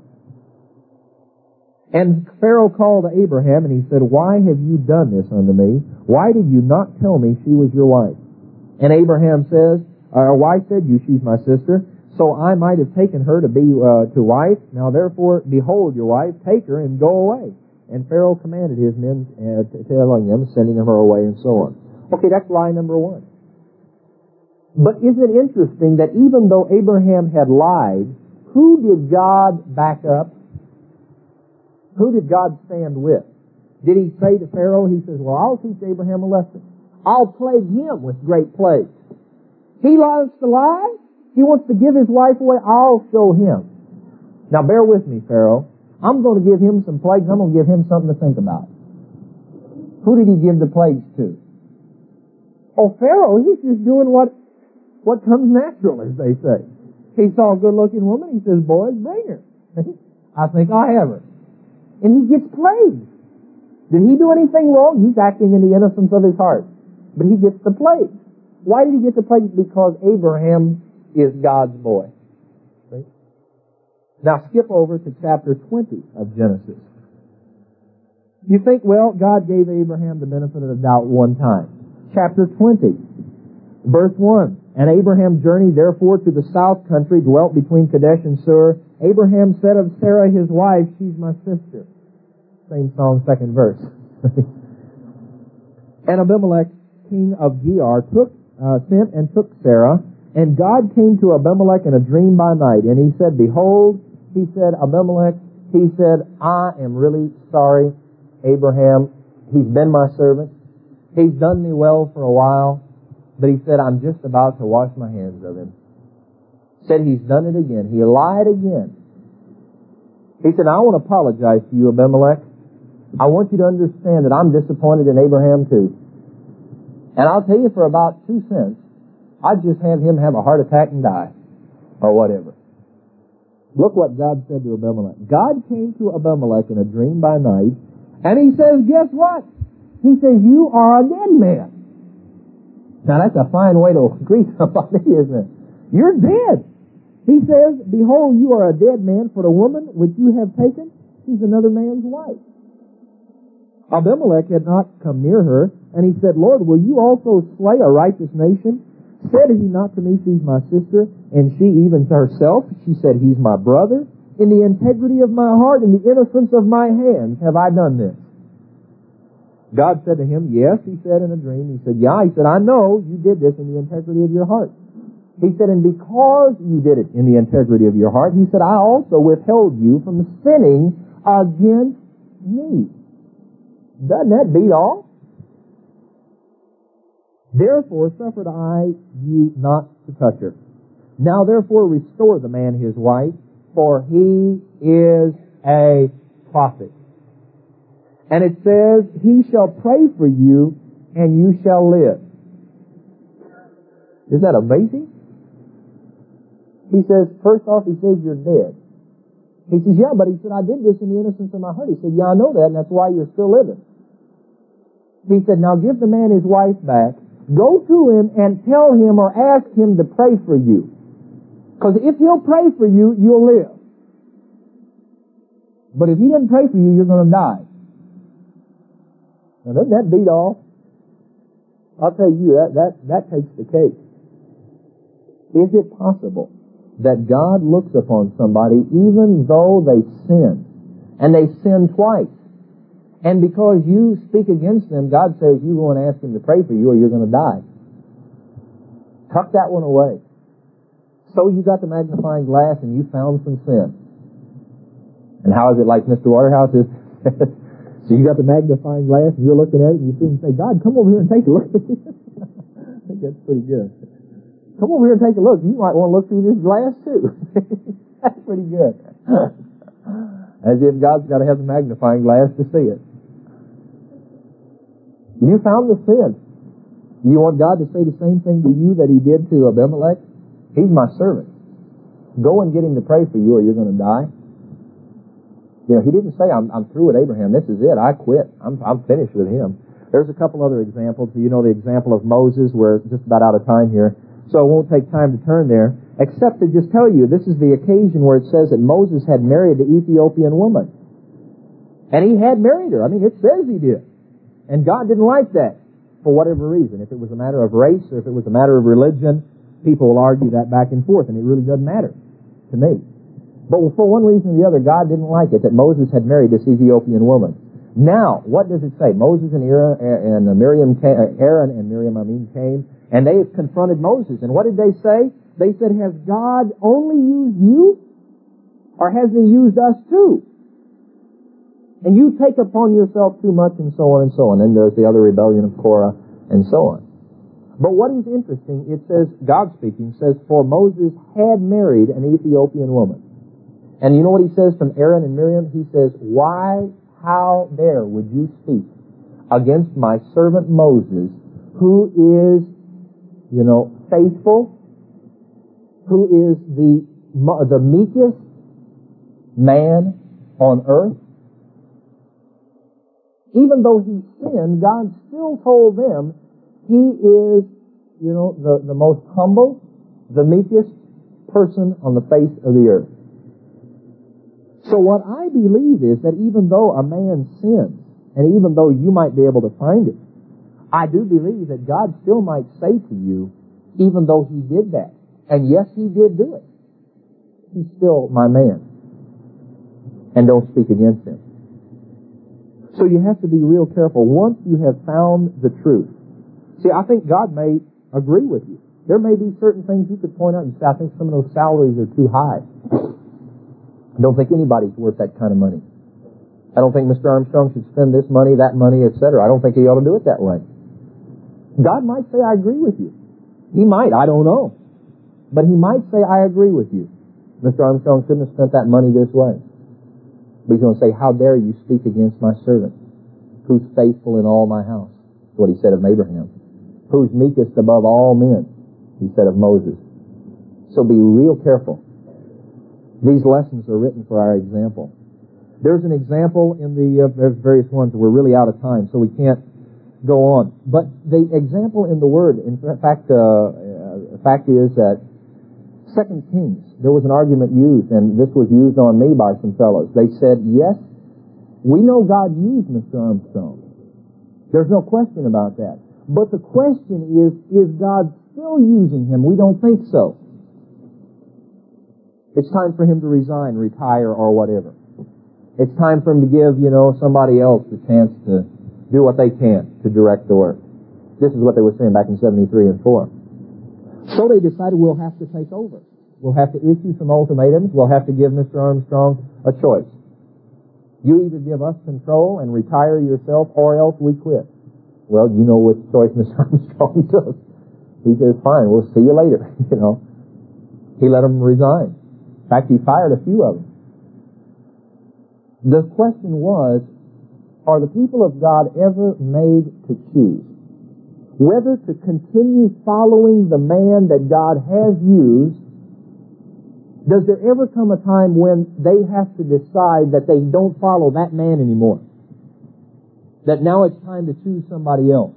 And Pharaoh called to Abraham, and he said, Why have you done this unto me? Why did you not tell me she was your wife? And Abraham says, uh, Why said you she's my sister? So I might have taken her to be uh, to wife. Now therefore, behold your wife, take her and go away. And Pharaoh commanded his men, uh, telling them, sending her away, and so on. Okay, that's lie number one. But isn't it interesting that even though Abraham had lied, who did God back up? Who did God stand with? Did he say to Pharaoh, he says, well, I'll teach Abraham a lesson. I'll plague him with great plagues. He loves to lie. He wants to give his wife away. I'll show him. Now bear with me, Pharaoh. I'm going to give him some plagues. I'm going to give him something to think about. Who did he give the plagues to? Oh, Pharaoh, he's just doing what what comes natural, as they say. He saw a good-looking woman. He says, boys, bring her. I think I'll have her. And he gets plagues. Did he do anything wrong? He's acting in the innocence of his heart. But he gets the plagues. Why did he get the plagues? Because Abraham is God's boy. See? Now skip over to chapter twenty of Genesis. You think, well, God gave Abraham the benefit of the doubt one time. Chapter twenty, verse one. And Abraham journeyed therefore to the south country, dwelt between Kadesh and Shur. Abraham said of Sarah his wife, she's my sister. Same song, second verse. And Abimelech, king of Gerar, took, uh, sent and took Sarah. And God came to Abimelech in a dream by night. And he said, behold, he said, Abimelech, he said, I am really sorry, Abraham. He's been my servant. He's done me well for a while. But he said, I'm just about to wash my hands of him. Said he's done it again. He lied again. He said, I want to apologize to you, Abimelech. I want you to understand that I'm disappointed in Abraham too. And I'll tell you, for about two cents, I'd just have him have a heart attack and die. Or whatever. Look what God said to Abimelech. God came to Abimelech in a dream by night, and he says, guess what? He says, you are a dead man. Now that's a fine way to greet somebody, isn't it? You're dead. He says, behold, you are a dead man, for the woman which you have taken, she's another man's wife. Abimelech had not come near her, And he said, Lord, will you also slay a righteous nation? Said he not to me, she's my sister, and she even to herself, she said, he's my brother. In the integrity of my heart, in the innocence of my hands, have I done this. God said to him, yes, he said in a dream. He said, yeah, he said, I know you did this in the integrity of your heart. He said, and because you did it in the integrity of your heart, he said, I also withheld you from sinning against me. Doesn't that beat all? Therefore suffered I you not to touch her. Now therefore restore the man his wife, for he is a prophet. And it says, he shall pray for you, and you shall live. Isn't that amazing? He says, first off, he says, you're dead. He says, yeah, but he said, I did this in the innocence of my heart. He said, yeah, I know that, and that's why you're still living. He said, now give the man his wife back. Go to him and tell him or ask him to pray for you. Because if he'll pray for you, you'll live. But if he doesn't pray for you, you're going to die. Now, doesn't that beat all? I'll tell you, that, that, that takes the cake. Is it possible that God looks upon somebody even though they sin, and they sin twice, and because you speak against them, God says you go and ask him to pray for you or you're going to die? Tuck that one away. So you got the magnifying glass and you found some sin. And how is it like Mister Waterhouse is? So you got the magnifying glass and you're looking at it and you see him say, God, come over here and take a look at this. I think that's pretty good. Come over here and take a look. You might want to look through this glass too. That's pretty good. As if God's got to have the magnifying glass to see it. You found the sin. You want God to say the same thing to you that he did to Abimelech? He's my servant. Go and get him to pray for you or you're going to die. You know, he didn't say, I'm, I'm through with Abraham. This is it. I quit. I'm, I'm finished with him. There's a couple other examples. You know the example of Moses. We're just about out of time here, so it won't take time to turn there, except to just tell you, this is the occasion where it says that Moses had married the Ethiopian woman. And he had married her. I mean, it says he did. And God didn't like that for whatever reason. If it was a matter of race or if it was a matter of religion, people will argue that back and forth, and it really doesn't matter to me. But for one reason or the other, God didn't like it that Moses had married this Ethiopian woman. Now, what does it say? Moses and Aaron and Miriam came, Aaron and Miriam, I mean, came, and they confronted Moses. And what did they say? They said, has God only used you? Or has he used us too? And you take upon yourself too much, and so on and so on. And there's the other rebellion of Korah, and so on. But what is interesting, it says, God speaking, says, for Moses had married an Ethiopian woman. And you know what he says from Aaron and Miriam? He says, why, how dare would you speak against my servant Moses, who is, you know, faithful, who is the, the meekest man on earth? Even though he sinned, God still told them he is, you know, the, the most humble, the meekest person on the face of the earth. So what I believe is that even though a man sins, and even though you might be able to find it, I do believe that God still might say to you, even though he did that, and yes, he did do it, he's still my man. And don't speak against him. So you have to be real careful once you have found the truth. See, I think God may agree with you. There may be certain things you could point out and say, I think some of those salaries are too high. I don't think anybody's worth that kind of money. I don't think Mister Armstrong should spend this money, that money, et cetera. I don't think he ought to do it that way. God might say, I agree with you. He might, I don't know. But he might say, I agree with you. Mister Armstrong shouldn't have spent that money this way. But he's going to say, how dare you speak against my servant, who's faithful in all my house? That's what he said of Abraham. Who's meekest above all men, he said of Moses. So be real careful. These lessons are written for our example. There's an example in the, uh, there's various ones, we're really out of time, so we can't go on. But the example in the Word, in fact, uh, uh, the fact is that Second Kings, there was an argument used, and this was used on me by some fellows. They said, yes, we know God used Mister Armstrong. There's no question about that. But the question is, is God still using him? We don't think so. It's time for him to resign, retire, or whatever. It's time for him to give, you know, somebody else the chance to do what they can to direct the work. This is what they were saying back in seventy-three and four. So they decided we'll have to take over. We'll have to issue some ultimatums. We'll have to give Mister Armstrong a choice. You either give us control and retire yourself, or else we quit. Well, you know which choice Mister Armstrong took. He says, fine, we'll see you later. You know, he let them resign. In fact, he fired a few of them. The question was, are the people of God ever made to choose whether to continue following the man that God has used? Does there ever come a time when they have to decide that they don't follow that man anymore? That now it's time to choose somebody else?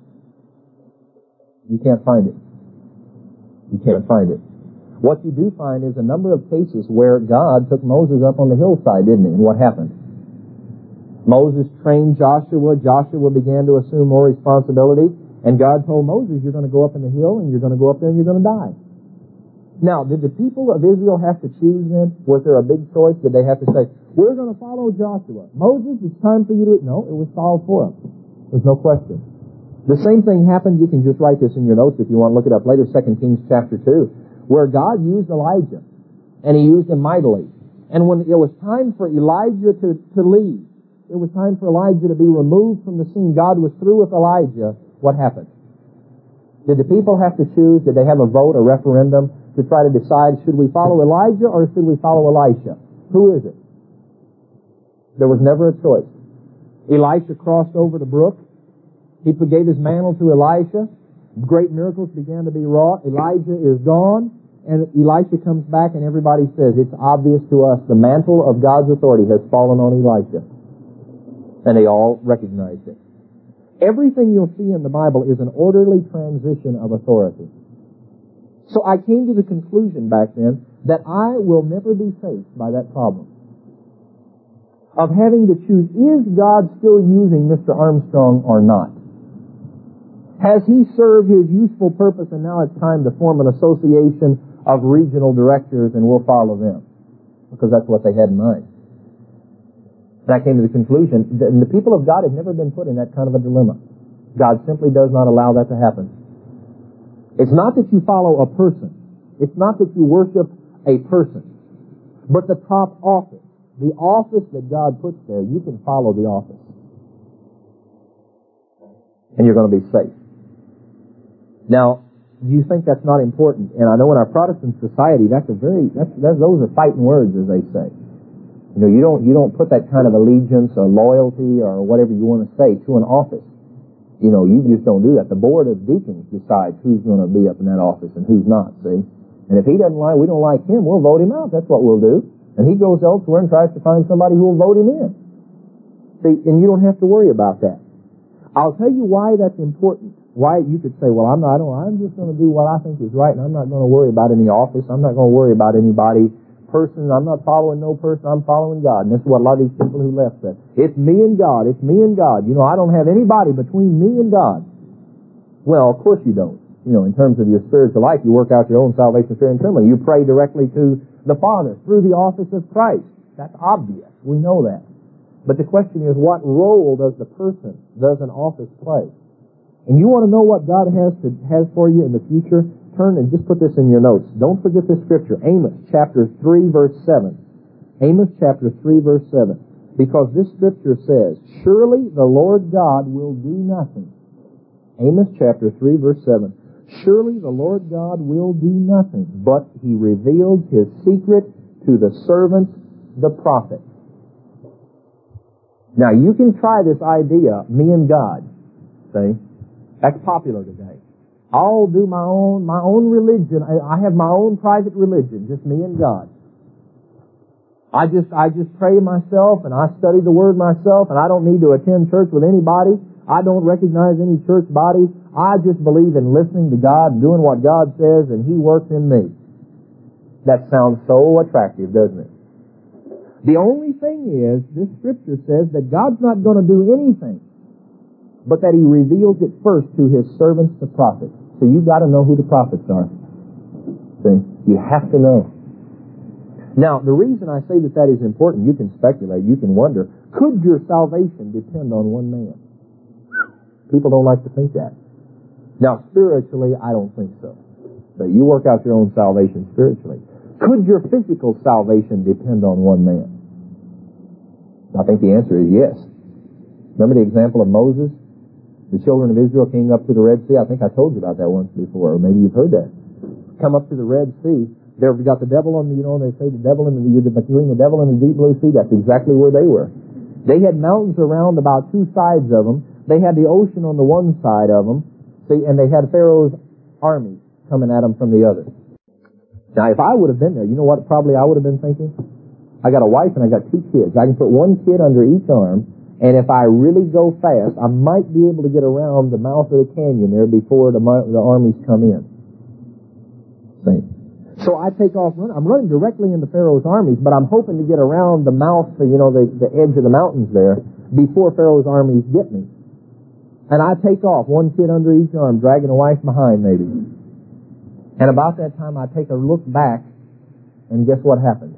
You can't find it. You can't find it. What you do find is a number of cases where God took Moses up on the hillside, didn't he? And what happened? Moses trained Joshua. Joshua began to assume more responsibility. And God told Moses, you're going to go up in the hill, and you're going to go up there, and you're going to die. Now, did the people of Israel have to choose then? Was there a big choice? Did they have to say, we're going to follow Joshua? Moses, it's time for you to... No, it was solved for them. There's no question. The same thing happened. You can just write this in your notes if you want to look it up later, Second Kings chapter two, where God used Elijah, and he used him mightily. And when it was time for Elijah to, to leave, it was time for Elijah to be removed from the scene. God was through with Elijah. What happened? Did the people have to choose? Did they have a vote, a referendum, to try to decide, should we follow Elijah or should we follow Elisha? Who is it? There was never a choice. Elisha crossed over the brook. He gave his mantle to Elisha. Great miracles began to be wrought. Elijah is gone, and Elisha comes back, and everybody says, it's obvious to us the mantle of God's authority has fallen on Elisha. And they all recognized it. Everything you'll see in the Bible is an orderly transition of authority. So I came to the conclusion back then that I will never be faced by that problem of having to choose, is God still using Mister Armstrong or not? Has he served his useful purpose and now it's time to form an association of regional directors and we'll follow them? Because that's what they had in mind. And I came to the conclusion that the people of God have never been put in that kind of a dilemma. God simply does not allow that to happen. It's not that you follow a person. It's not that you worship a person. But the top office, the office that God puts there, you can follow the office. And you're going to be safe. Now, do you think that's not important? And I know in our Protestant society, that's a very, that's, that's, those are fighting words, as they say. You know, you don't, you don't put that kind of allegiance or loyalty or whatever you want to say to an office. You know, you just don't do that. The board of deacons decides who's going to be up in that office and who's not, see? And if he doesn't like, we don't like him, we'll vote him out. That's what we'll do. And he goes elsewhere and tries to find somebody who will vote him in. See, and you don't have to worry about that. I'll tell you why that's important. Why you could say, well, I'm not, I don't, I'm just going to do what I think is right, and I'm not going to worry about any office. I'm not going to worry about anybody, person. I'm not following no person. I'm following God. And this is what a lot of these people who left said. It's me and God. It's me and God. You know, I don't have anybody between me and God. Well, of course you don't. You know, in terms of your spiritual life, you work out your own salvation, fear, and trembling. You pray directly to the Father through the office of Christ. That's obvious. We know that. But the question is, what role does the person, does an office play? And you want to know what God has to, has for you in the future? Turn and just put this in your notes. Don't forget this scripture. Amos chapter three verse seven. Amos chapter three verse seven. Because this scripture says, surely the Lord God will do nothing. Amos chapter three verse seven. Surely the Lord God will do nothing, but He reveals His secret to the servants, the prophets. Now you can try this idea, me and God. See? That's popular today. I'll do my own, my own religion. I, I have my own private religion, just me and God. I just, I just pray myself and I study the Word myself and I don't need to attend church with anybody. I don't recognize any church body. I just believe in listening to God, doing what God says, and He works in me. That sounds so attractive, doesn't it? The only thing is, this scripture says that God's not going to do anything but that He reveals it first to His servants, the prophets. So you've got to know who the prophets are. See? You have to know. Now, the reason I say that that is important, you can speculate, you can wonder, could your salvation depend on one man? People don't like to think that. Now, spiritually, I don't think so. But you work out your own salvation spiritually. Could your physical salvation depend on one man? I think the answer is yes. Remember the example of Moses? The children of Israel came up to the Red Sea. I think I told you about that once before, or maybe you've heard that. Come up to the Red Sea. They've got the devil on the, you know, they say the devil in the, you're between the devil and the deep blue sea. That's exactly where they were. They had mountains around about two sides of them. They had the ocean on the one side of them. See, and they had Pharaoh's army coming at them from the other. Now, if I would have been there, you know what probably I would have been thinking? I got a wife and I got two kids. I can put one kid under each arm, and if I really go fast, I might be able to get around the mouth of the canyon there before the, the armies come in. See? So I take off running. I'm running directly into Pharaoh's armies, but I'm hoping to get around the mouth, you know, the, the edge of the mountains there before Pharaoh's armies get me. And I take off, one kid under each arm, dragging a wife behind maybe. And about that time I take a look back, and guess what happened?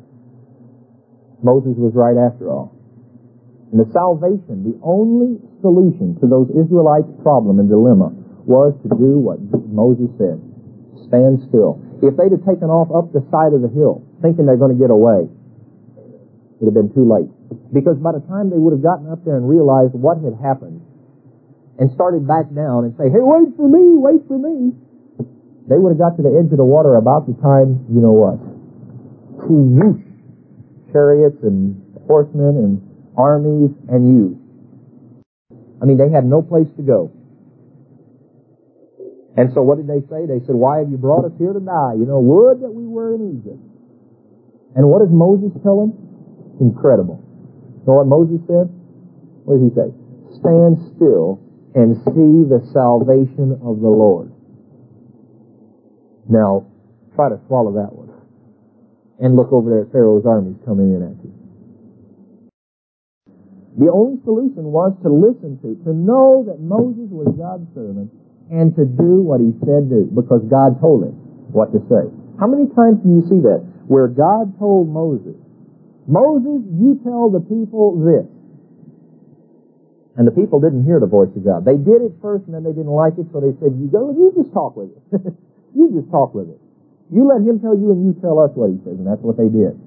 Moses was right after all. And the salvation, the only solution to those Israelites' problem and dilemma was to do what Moses said. Stand still. If they'd have taken off up the side of the hill, thinking they're going to get away, it would have been too late. Because by the time they would have gotten up there and realized what had happened, and started back down and say, hey, wait for me, wait for me, they would have got to the edge of the water about the time, you know what? Whoosh! Chariots and horsemen and armies and youths. I mean, they had no place to go. And so what did they say? They said, why have you brought us here to die? You know, would that we were in Egypt. And what does Moses tell them? Incredible. You know what Moses said? What did he say? Stand still and see the salvation of the Lord. Now, try to swallow that one. And look over there at Pharaoh's armies coming in at you. The only solution was to listen to, to know that Moses was God's servant, and to do what he said to, because God told him what to say. How many times do you see that? Where God told Moses, Moses, you tell the people this. And the people didn't hear the voice of God. They did it first, and then they didn't like it, so they said, you go, you just talk with it. You just talk with it. You let him tell you, and you tell us what he says, and that's what they did.